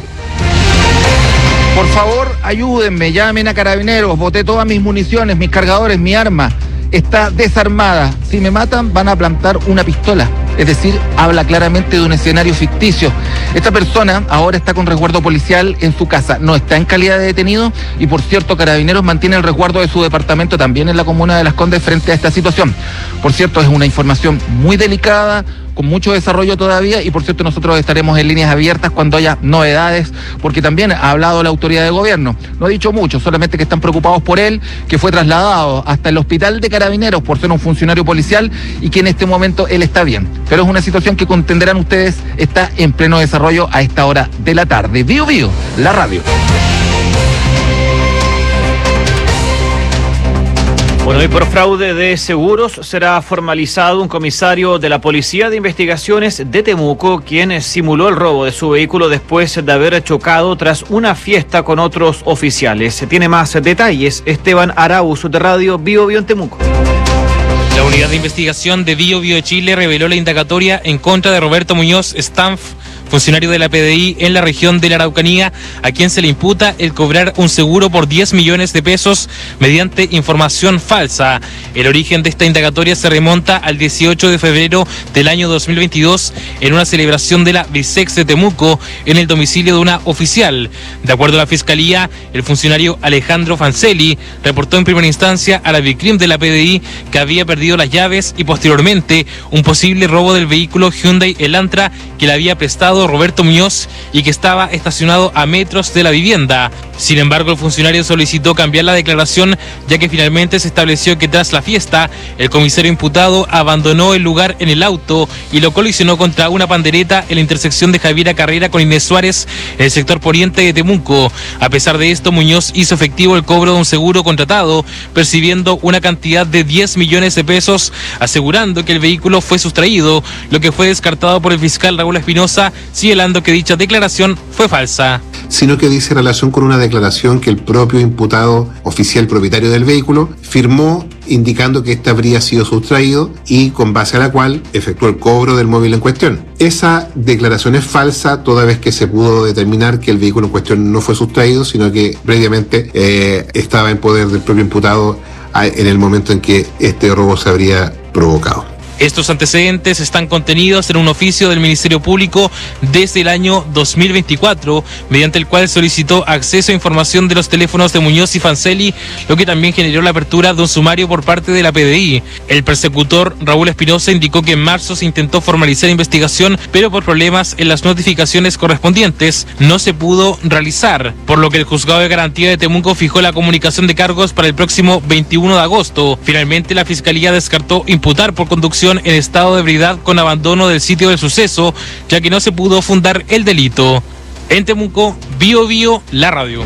Por favor, ayúdenme, llamen a Carabineros, boté todas mis municiones, mis cargadores, mi arma está desarmada. Si me matan, van a plantar una pistola. Es decir, habla claramente de un escenario ficticio. Esta persona ahora está con resguardo policial en su casa, no está en calidad de detenido y, por cierto, Carabineros mantiene el resguardo de su departamento también en la comuna de Las Condes frente a esta situación. Por cierto, es una información muy delicada, con mucho desarrollo todavía y, por cierto, nosotros estaremos en líneas abiertas cuando haya novedades, porque también ha hablado la autoridad de gobierno. No ha dicho mucho, solamente que están preocupados por él, que fue trasladado hasta el hospital de Carabineros por ser un funcionario policial y que en este momento él está bien. Pero es una situación que entenderán ustedes, está en pleno desarrollo a esta hora de la tarde. Bio Bio, la radio. Bueno, y por fraude de seguros será formalizado un comisario de la Policía de Investigaciones de Temuco, quien simuló el robo de su vehículo después de haber chocado tras una fiesta con otros oficiales. Tiene más detalles Esteban Arauz de Radio Bio Bio en Temuco. La unidad de investigación de Bio Bio de Chile reveló la indagatoria en contra de Roberto Muñoz Stanf, funcionario de la PDI en la región de la Araucanía, a quien se le imputa el cobrar un seguro por 10 millones de pesos mediante información falsa. El origen de esta indagatoria se remonta al 18 de febrero del año 2022 en una celebración de la Bisex de Temuco en el domicilio de una oficial. De acuerdo a la Fiscalía, el funcionario Alejandro Fancelli reportó en primera instancia a la Vicrim de la PDI que había perdido las llaves y posteriormente un posible robo del vehículo Hyundai Elantra que le había prestado Roberto Muñoz y que estaba estacionado a metros de la vivienda. Sin embargo, el funcionario solicitó cambiar la declaración, ya que finalmente se estableció que tras la fiesta, el comisario imputado abandonó el lugar en el auto y lo colisionó contra una pandereta en la intersección de Javiera Carrera con Inés Suárez, en el sector poniente de Temuco. A pesar de esto, Muñoz hizo efectivo el cobro de un seguro contratado, percibiendo una cantidad de 10 millones de pesos, asegurando que el vehículo fue sustraído, lo que fue descartado por el fiscal Raúl Espinosa señalando que dicha declaración fue falsa. Sino que dice relación con una declaración que el propio imputado oficial propietario del vehículo firmó indicando que éste habría sido sustraído y con base a la cual efectuó el cobro del móvil en cuestión. Esa declaración es falsa toda vez que se pudo determinar que el vehículo en cuestión no fue sustraído, sino que previamente estaba en poder del propio imputado en el momento en que este robo se habría provocado. Estos antecedentes están contenidos en un oficio del Ministerio Público desde el año 2024, mediante el cual solicitó acceso a información de los teléfonos de Muñoz y Fancelli, lo que también generó la apertura de un sumario por parte de la PDI. El persecutor Raúl Espinosa indicó que en marzo se intentó formalizar investigación, pero por problemas en las notificaciones correspondientes no se pudo realizar, por lo que el Juzgado de Garantía de Temuco fijó la comunicación de cargos para el próximo 21 de agosto. Finalmente, la Fiscalía descartó imputar por conducción en estado de ebriedad con abandono del sitio del suceso, ya que no se pudo fundar el delito. En Temuco, Bio Bio, la radio.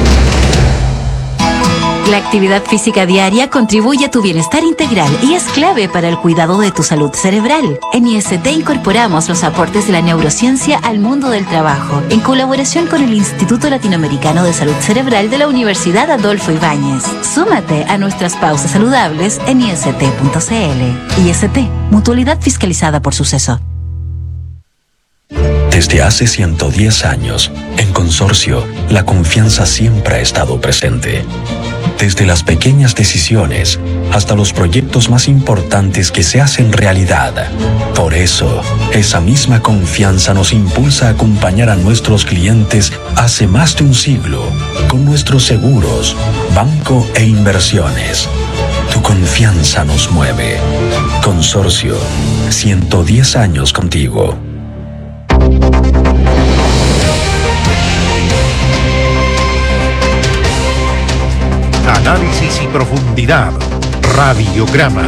La actividad física diaria contribuye a tu bienestar integral y es clave para el cuidado de tu salud cerebral. En IST incorporamos los aportes de la neurociencia al mundo del trabajo, en colaboración con el Instituto Latinoamericano de Salud Cerebral de la Universidad Adolfo Ibáñez. Súmate a nuestras pausas saludables en ist.cl. IST, mutualidad fiscalizada por Suceso. Desde hace 110 años, en Consorcio, la confianza siempre ha estado presente. Desde las pequeñas decisiones hasta los proyectos más importantes que se hacen realidad. Por eso, esa misma confianza nos impulsa a acompañar a nuestros clientes hace más de un siglo, con nuestros seguros, banco e inversiones. Tu confianza nos mueve. Consorcio, 110 años contigo. Análisis y profundidad. Radiograma.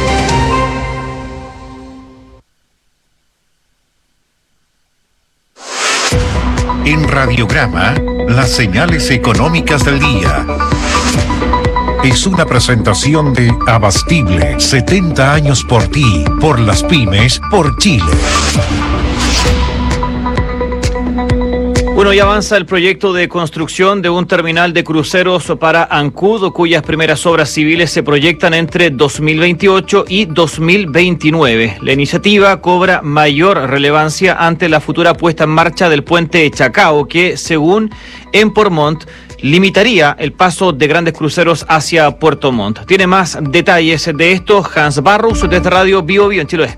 En Radiograma, las señales económicas del día. Es una presentación de Abastible, 70 años por ti, por las pymes, por Chile. Bueno, ya avanza el proyecto de construcción de un terminal de cruceros para Ancud, cuyas primeras obras civiles se proyectan entre 2028 y 2029. La iniciativa cobra mayor relevancia ante la futura puesta en marcha del puente Chacao, que, según Empormont, limitaría el paso de grandes cruceros hacia Puerto Montt. Tiene más detalles de esto Hans Barrus desde Radio Bio Bio en Chiloé.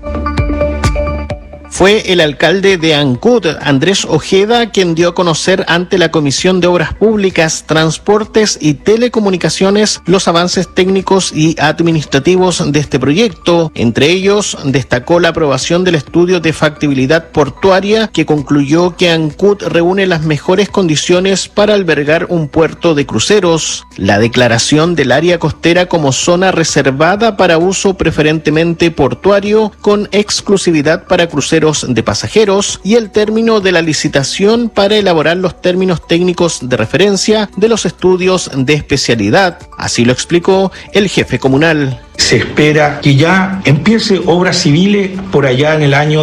Fue el alcalde de Ancud, Andrés Ojeda, quien dio a conocer ante la Comisión de Obras Públicas, Transportes y Telecomunicaciones los avances técnicos y administrativos de este proyecto. Entre ellos, destacó la aprobación del estudio de factibilidad portuaria, que concluyó que Ancud reúne las mejores condiciones para albergar un puerto de cruceros, la declaración del área costera como zona reservada para uso preferentemente portuario, con exclusividad para cruceros de pasajeros, y el término de la licitación para elaborar los términos técnicos de referencia de los estudios de especialidad. Así lo explicó el jefe comunal. Se espera que ya empiece obras civiles por allá en el año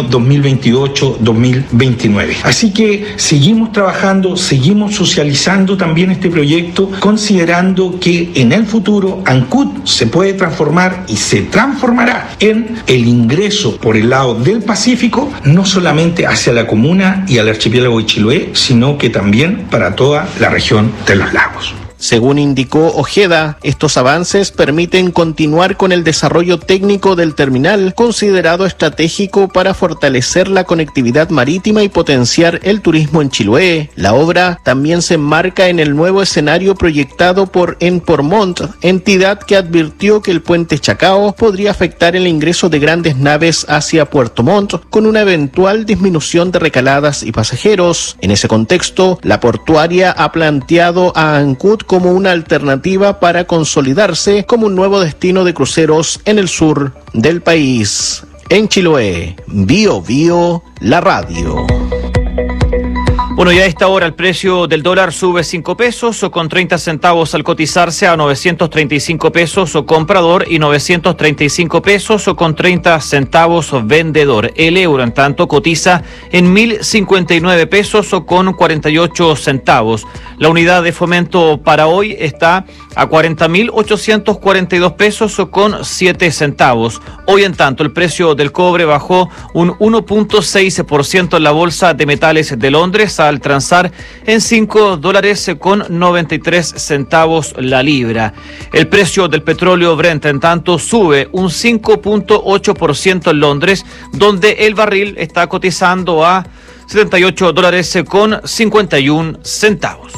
2028-2029. Así que seguimos trabajando, seguimos socializando también este proyecto, considerando que en el futuro Ancud se puede transformar y se transformará en el ingreso por el lado del Pacífico, no solamente hacia la comuna y al archipiélago de Chiloé, sino que también para toda la región de los lagos. Según indicó Ojeda, estos avances permiten continuar con el desarrollo técnico del terminal, considerado estratégico para fortalecer la conectividad marítima y potenciar el turismo en Chiloé. La obra también se enmarca en el nuevo escenario proyectado por Empormont, entidad que advirtió que el puente Chacao podría afectar el ingreso de grandes naves hacia Puerto Montt, con una eventual disminución de recaladas y pasajeros. En ese contexto, la portuaria ha planteado a Ancud como una alternativa para consolidarse como un nuevo destino de cruceros en el sur del país. En Chiloé, Bio Bio, la radio. Bueno, ya a esta hora el precio del dólar sube 5 pesos o con 30 centavos al cotizarse a 935 pesos o comprador y 935 pesos o con 30 centavos vendedor. El euro, en tanto, cotiza en 1.059 pesos o con 48 centavos. La unidad de fomento para hoy está a 40.842 pesos o con 7 centavos. Hoy, en tanto, el precio del cobre bajó un 1.6% en la Bolsa de Metales de Londres al transar en $5 con 93 centavos la libra. El precio del petróleo Brent, en tanto, sube un 5.8% en Londres, donde el barril está cotizando a $78 con 51 centavos.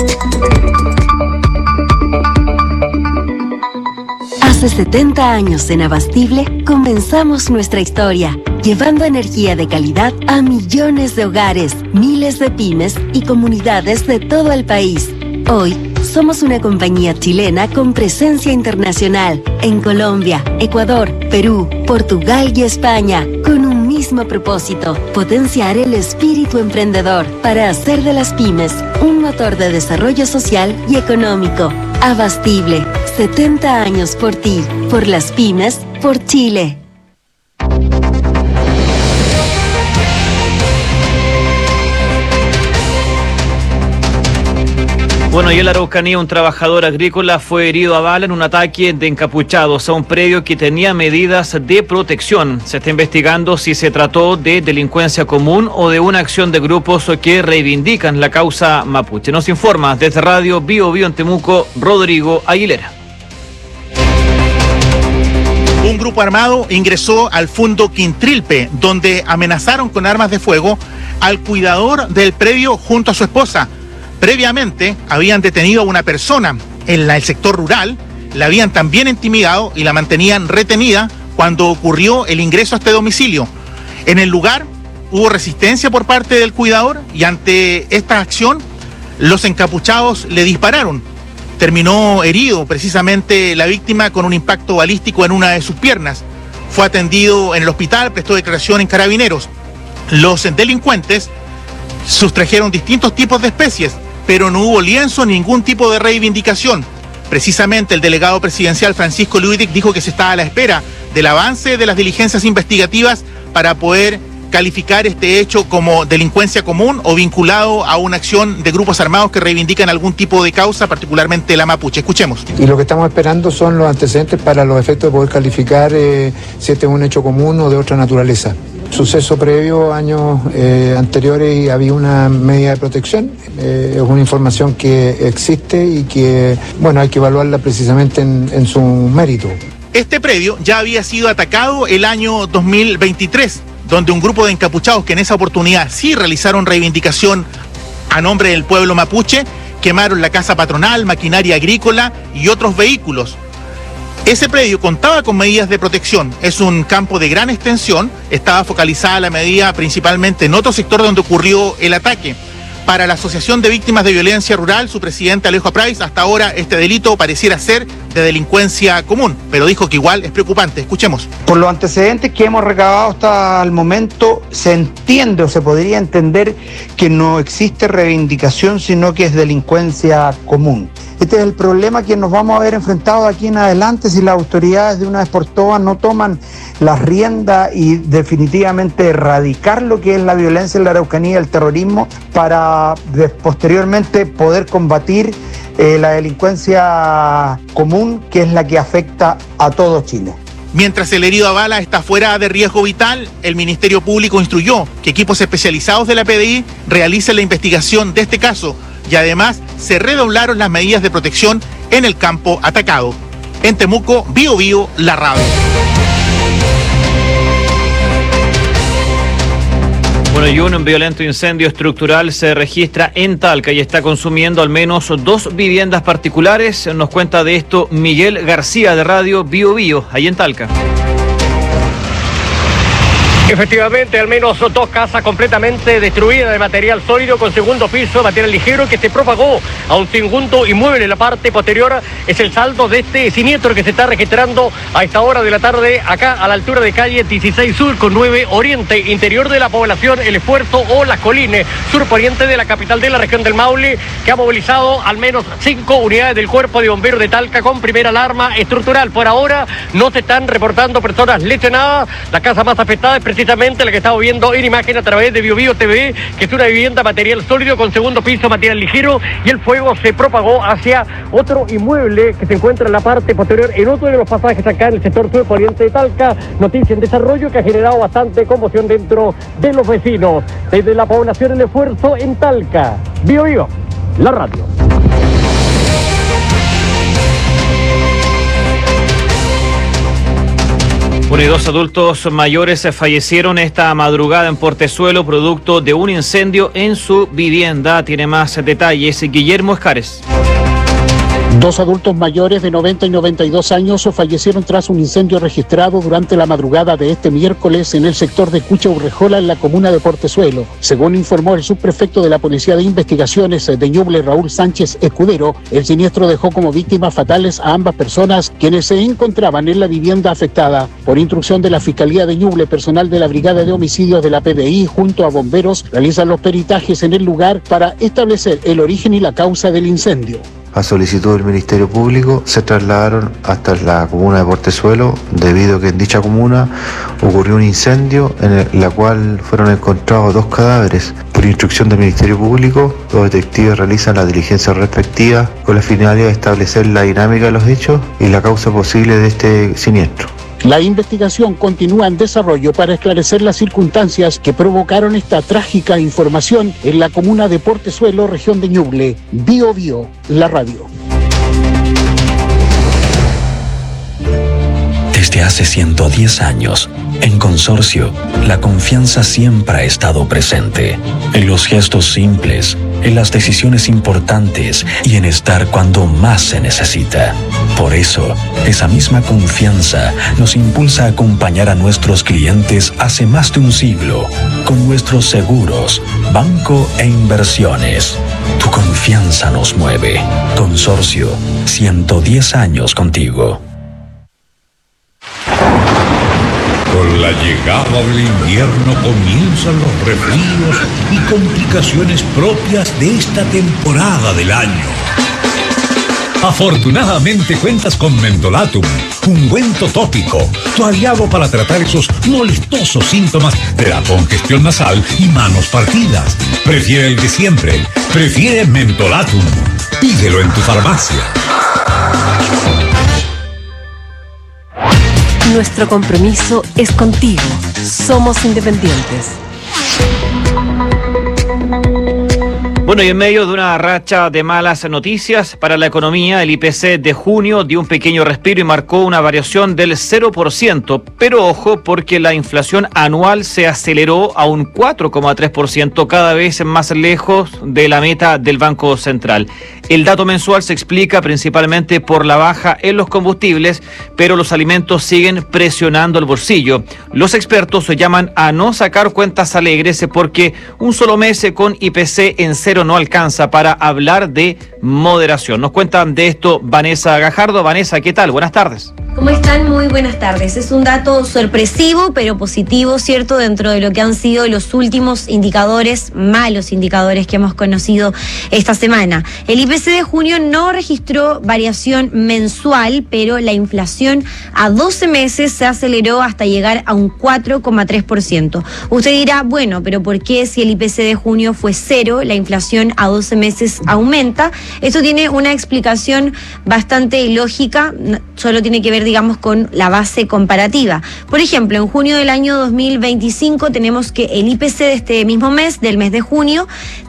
Hace 70 años en Abastible comenzamos nuestra historia, llevando energía de calidad a millones de hogares, miles de pymes y comunidades de todo el país. Hoy somos una compañía chilena con presencia internacional en Colombia, Ecuador, Perú, Portugal y España, con un mismo propósito: potenciar el espíritu emprendedor para hacer de las pymes un motor de desarrollo social y económico. Abastible, 70 años por ti, por las pymes, por Chile. Bueno, y en la Araucanía un trabajador agrícola fue herido a bala en un ataque de encapuchados a un predio que tenía medidas de protección. Se está investigando si se trató de delincuencia común o de una acción de grupos que reivindican la causa mapuche. Nos informa desde Radio Bio Bio en Temuco, Rodrigo Aguilera. Un grupo armado ingresó al Fundo Quintrilpe, donde amenazaron con armas de fuego al cuidador del predio junto a su esposa. Previamente habían detenido a una persona en el sector rural, la habían también intimidado y la mantenían retenida cuando ocurrió el ingreso a este domicilio. En el lugar hubo resistencia por parte del cuidador y ante esta acción los encapuchados le dispararon. Terminó herido precisamente la víctima con un impacto balístico en una de sus piernas. Fue atendido en el hospital, prestó declaración en Carabineros. Los delincuentes sustrajeron distintos tipos de especies, pero no hubo lienzo, ningún tipo de reivindicación. Precisamente el delegado presidencial Francisco Luidic dijo que se está a la espera del avance de las diligencias investigativas para poder calificar este hecho como delincuencia común o vinculado a una acción de grupos armados que reivindican algún tipo de causa, particularmente la mapuche. Escuchemos. Y lo que estamos esperando son los antecedentes para los efectos de poder calificar si este es un hecho común o de otra naturaleza. Suceso previo, años anteriores, había una medida de protección. Es una información que existe y que, bueno, hay que evaluarla precisamente en su mérito. Este predio ya había sido atacado el año 2023, donde un grupo de encapuchados que en esa oportunidad sí realizaron reivindicación a nombre del pueblo mapuche, quemaron la casa patronal, maquinaria agrícola y otros vehículos. Ese predio contaba con medidas de protección, es un campo de gran extensión, estaba focalizada la medida principalmente en otro sector donde ocurrió el ataque. Para la Asociación de Víctimas de Violencia Rural, su presidente Alejo Aprais, hasta ahora este delito pareciera ser de delincuencia común, pero dijo que igual es preocupante. Escuchemos. Por los antecedentes que hemos recabado hasta el momento, se entiende o se podría entender que no existe reivindicación, sino que es delincuencia común. Este es el problema que nos vamos a ver enfrentados de aquí en adelante si las autoridades de una vez por todas no toman las riendas y definitivamente erradicar lo que es la violencia en la Araucanía, el terrorismo, para posteriormente poder combatir la delincuencia común, que es la que afecta a todo Chile. Mientras el herido a bala está fuera de riesgo vital, el Ministerio Público instruyó que equipos especializados de la PDI realicen la investigación de este caso y además se redoblaron las medidas de protección en el campo atacado. En Temuco, Bio Bio, la radio. Bueno, y un violento incendio estructural se registra en Talca y está consumiendo al menos 2 viviendas particulares. Nos cuenta de esto Miguel García de Radio Bio Bio, ahí en Talca. Efectivamente, al menos 2 casas completamente destruidas de material sólido con segundo piso, material ligero que se propagó a un segundo inmueble en la parte posterior. Es el saldo de este siniestro que se está registrando a esta hora de la tarde acá a la altura de calle 16 Sur con 9 Oriente, interior de la población El Esfuerzo o Las Colines, sur-poniente de la capital de la región del Maule, que ha movilizado al menos 5 unidades del Cuerpo de Bomberos de Talca con primera alarma estructural. Por ahora no se están reportando personas lesionadas. La casa más afectada es precisamente la que estamos viendo en imagen a través de BioBio TV, que es una vivienda material sólido con segundo piso, material ligero, y el fuego se propagó hacia otro inmueble que se encuentra en la parte posterior, en otro de los pasajes acá en el sector sur-poniente de Talca. Noticia en desarrollo que ha generado bastante conmoción dentro de los vecinos. Desde la población El Esfuerzo en Talca, BioBio, la radio. Bueno, y 2 adultos mayores fallecieron esta madrugada en Portezuelo producto de un incendio en su vivienda. Tiene más detalles Guillermo Escares. 2 adultos mayores de 90 y 92 años fallecieron tras un incendio registrado durante la madrugada de este miércoles en el sector de Cucha Urrejola, en la comuna de Portezuelo. Según informó el subprefecto de la Policía de Investigaciones de Ñuble, Raúl Sánchez Escudero, el siniestro dejó como víctimas fatales a ambas personas quienes se encontraban en la vivienda afectada. Por instrucción de la Fiscalía de Ñuble, personal de la Brigada de Homicidios de la PDI junto a bomberos realizan los peritajes en el lugar para establecer el origen y la causa del incendio. A solicitud del Ministerio Público se trasladaron hasta la comuna de Portezuelo debido a que en dicha comuna ocurrió un incendio en la cual fueron encontrados 2 cadáveres. Por instrucción del Ministerio Público, los detectives realizan las diligencias respectivas con la finalidad de establecer la dinámica de los hechos y la causa posible de este siniestro. La investigación continúa en desarrollo para esclarecer las circunstancias que provocaron esta trágica información en la comuna de Portezuelo, región de Ñuble. BioBio, la radio. Desde hace 110 años, en Consorcio, la confianza siempre ha estado presente. En los gestos simples, en las decisiones importantes y en estar cuando más se necesita. Por eso, esa misma confianza nos impulsa a acompañar a nuestros clientes hace más de un siglo con nuestros seguros, banco e inversiones. Tu confianza nos mueve. Consorcio, 110 años contigo. Con la llegada del invierno comienzan los resfríos y complicaciones propias de esta temporada del año. Afortunadamente cuentas con Mentolatum, ungüento tópico, tu aliado para tratar esos molestosos síntomas de la congestión nasal y manos partidas. Prefiere el de siempre, prefiere Mentolatum. Pídelo en tu farmacia. Nuestro compromiso es contigo. Somos independientes. Bueno, y en medio de una racha de malas noticias para la economía, el IPC de junio dio un pequeño respiro y marcó una variación del 0%, pero ojo, porque la inflación anual se aceleró a un 4,3%, cada vez más lejos de la meta del Banco Central. El dato mensual se explica principalmente por la baja en los combustibles, pero los alimentos siguen presionando el bolsillo. Los expertos se llaman a no sacar cuentas alegres porque un solo mes con IPC en cero no alcanza para hablar de moderación. Nos cuentan de esto Vanessa Gajardo. Vanessa, ¿qué tal? Buenas tardes. ¿Cómo están? Muy buenas tardes. Es un dato sorpresivo, pero positivo, ¿cierto? Dentro de lo que han sido los últimos indicadores, malos indicadores que hemos conocido esta semana. El IPC de junio no registró variación mensual, pero la inflación a 12 meses se aceleró hasta llegar a un 4,3%. Usted dirá, bueno, pero ¿por qué si el IPC de junio fue cero, la inflación a 12 meses aumenta? Esto tiene una explicación bastante lógica, solo tiene que ver, digamos, con la base comparativa. Por ejemplo, en junio del año 2025 tenemos que el IPC de este mismo mes, del mes de junio,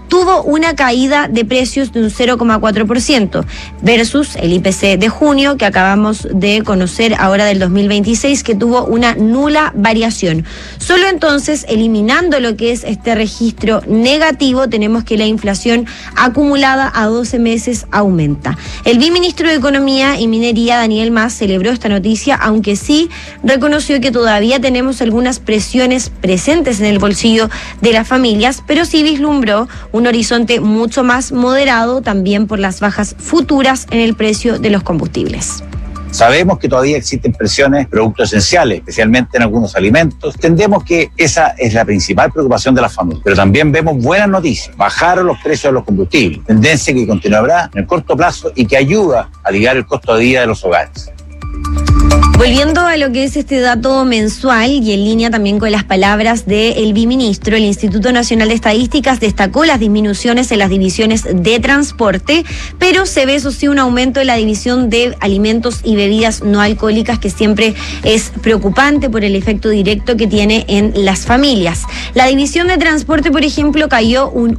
tuvo una caída de precios de un 0,4% versus el IPC de junio que acabamos de conocer ahora del 2026, que tuvo una nula variación. Solo entonces, eliminando lo que es este registro negativo, tenemos que la inflación acumulada a 12 meses aumenta. El viceministro de Economía y Minería, Daniel Mas, celebró esta noticia, aunque sí reconoció que todavía tenemos algunas presiones presentes en el bolsillo de las familias, pero sí vislumbró un horizonte mucho más moderado también por las bajas futuras en el precio de los combustibles. Sabemos que todavía existen presiones en productos esenciales, especialmente en algunos alimentos. Entendemos que esa es la principal preocupación de las familias, pero también vemos buenas noticias. Bajaron los precios de los combustibles, tendencia que continuará en el corto plazo y que ayuda a aliviar el costo de vida de los hogares. Volviendo a lo que es este dato mensual y en línea también con las palabras del viceministro, el Instituto Nacional de Estadísticas destacó las disminuciones en las divisiones de transporte, pero se ve, eso sí, un aumento en la división de alimentos y bebidas no alcohólicas, que siempre es preocupante por el efecto directo que tiene en las familias. La división de transporte, por ejemplo, cayó un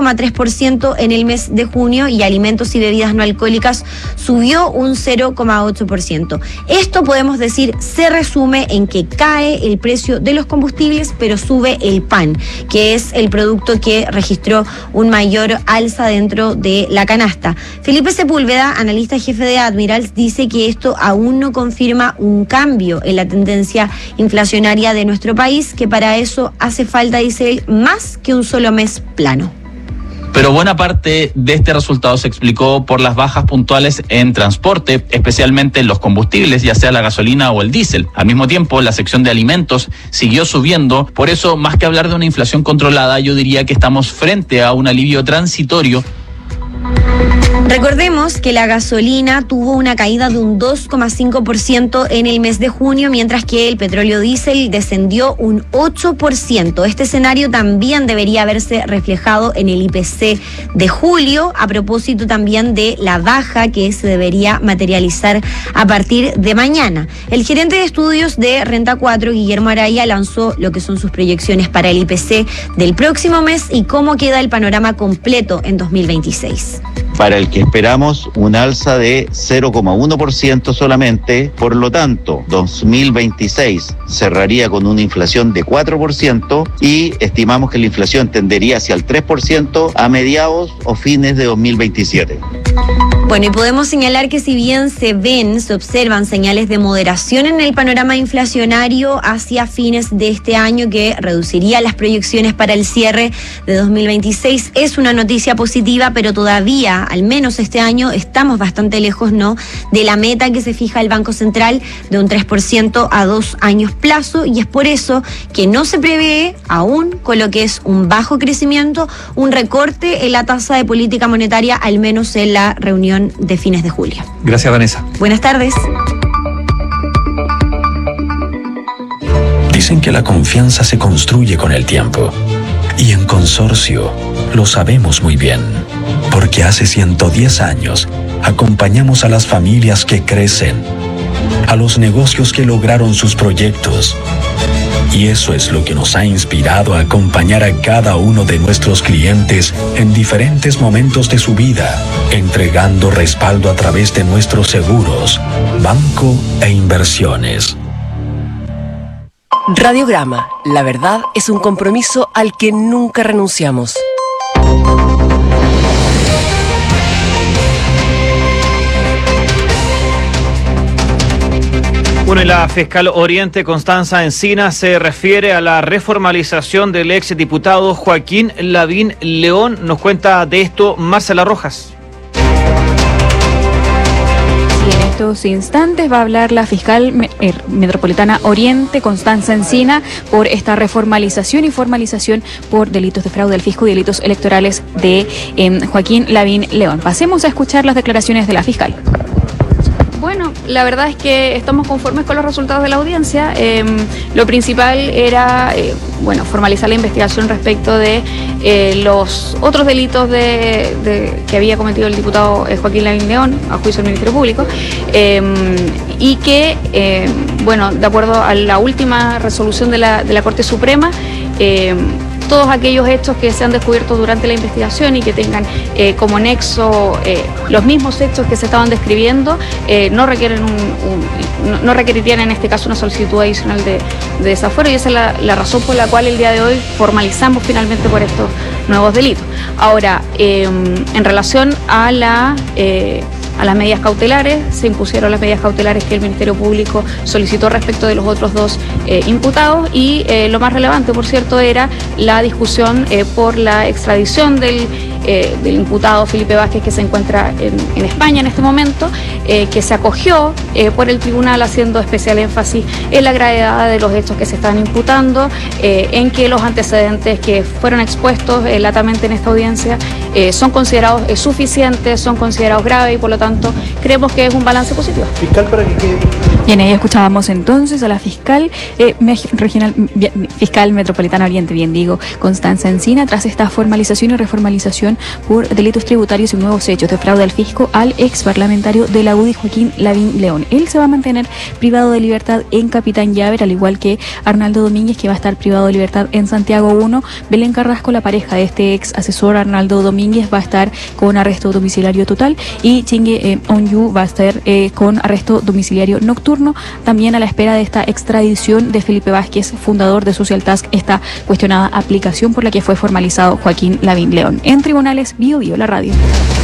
1,3% en el mes de junio y alimentos y bebidas no alcohólicas subió un 0,8%. Esto podemos decir se resume en que cae el precio de los combustibles, pero sube el pan, que es el producto que registró un mayor alza dentro de la canasta. Felipe Sepúlveda, analista jefe de Admirals, dice que esto aún no confirma un cambio en la tendencia inflacionaria de nuestro país, que para eso hace falta, dice él, más que un solo mes plano. Pero buena parte de este resultado se explicó por las bajas puntuales en transporte, especialmente en los combustibles, ya sea la gasolina o el diésel. Al mismo tiempo, la sección de alimentos siguió subiendo. Por eso, más que hablar de una inflación controlada, yo diría que estamos frente a un alivio transitorio. Recordemos que la gasolina tuvo una caída de un 2,5% en el mes de junio, mientras que el petróleo diésel descendió un 8%. Este escenario también debería haberse reflejado en el IPC de julio, a propósito también de la baja que se debería materializar a partir de mañana. El gerente de estudios de Renta 4, Guillermo Araya, lanzó lo que son sus proyecciones para el IPC del próximo mes y cómo queda el panorama completo en 2026. Para el que esperamos un alza de 0,1% solamente, por lo tanto, 2026 cerraría con una inflación de 4% y estimamos que la inflación tendería hacia el 3% a mediados o fines de 2027. Bueno, y podemos señalar que si bien se observan señales de moderación en el panorama inflacionario hacia fines de este año, que reduciría las proyecciones para el cierre de 2026, es una noticia positiva, pero todavía, al menos este año, estamos bastante lejos, ¿no?, de la meta que se fija el Banco Central de un 3% a 2 años plazo, y es por eso que no se prevé, aún con lo que es un bajo crecimiento, un recorte en la tasa de política monetaria, al menos en la reunión de fines de julio. Gracias, Vanessa. Buenas tardes. Dicen que la confianza se construye con el tiempo. Y en Consorcio lo sabemos muy bien. Porque hace 110 años acompañamos a las familias que crecen, a los negocios que lograron sus proyectos. Y eso es lo que nos ha inspirado a acompañar a cada uno de nuestros clientes en diferentes momentos de su vida, entregando respaldo a través de nuestros seguros, banco e inversiones. Radiograma, la verdad es un compromiso al que nunca renunciamos. Bueno, y la fiscal Oriente Constanza Encina se refiere a la reformalización del ex diputado Joaquín Lavín León. Nos cuenta de esto Marcela Rojas. En estos instantes va a hablar la fiscal metropolitana Oriente, Constanza Encina, por esta reformalización y formalización por delitos de fraude al fisco y delitos electorales de Joaquín Lavín León. Pasemos a escuchar las declaraciones de la fiscal. Bueno, la verdad es que estamos conformes con los resultados de la audiencia. Lo principal era, formalizar la investigación respecto de los otros delitos que había cometido el diputado Joaquín Lavín León, a juicio del Ministerio Público, y que, de acuerdo a la última resolución de la Corte Suprema, todos aquellos hechos que se han descubierto durante la investigación y que tengan como nexo los mismos hechos que se estaban describiendo, no requerirían en este caso una solicitud adicional de desafuero, y esa es la razón por la cual el día de hoy formalizamos finalmente por estos nuevos delitos. Ahora, en relación a las medidas cautelares, se impusieron las medidas cautelares que el Ministerio Público solicitó respecto de los otros dos imputados, y lo más relevante, por cierto, era la discusión por la extradición del imputado Felipe Vázquez, que se encuentra en España en este momento, que se acogió por el tribunal, haciendo especial énfasis en la gravedad de los hechos que se están imputando, en que los antecedentes que fueron expuestos latamente en esta audiencia son considerados suficientes, son considerados graves, y por lo tanto creemos que es un balance positivo. Fiscal, para que quede... Bien, ahí escuchábamos entonces a la fiscal fiscal metropolitana Oriente, Constanza Encina, tras esta formalización y reformalización por delitos tributarios y nuevos hechos de fraude al fisco al ex parlamentario de la UDI, Joaquín Lavín León. Él se va a mantener privado de libertad en Capitán Llaver, al igual que Arnaldo Domínguez, que va a estar privado de libertad en Santiago 1. Belén Carrasco, la pareja de este ex asesor Arnaldo Domínguez, va a estar con arresto domiciliario total, y Chingue Onyu va a estar con arresto domiciliario nocturno, también a la espera de esta extradición de Felipe Vázquez, fundador de Social Task, esta cuestionada aplicación por la que fue formalizado Joaquín Lavín León. En Tribunales, Bio Bio, la radio.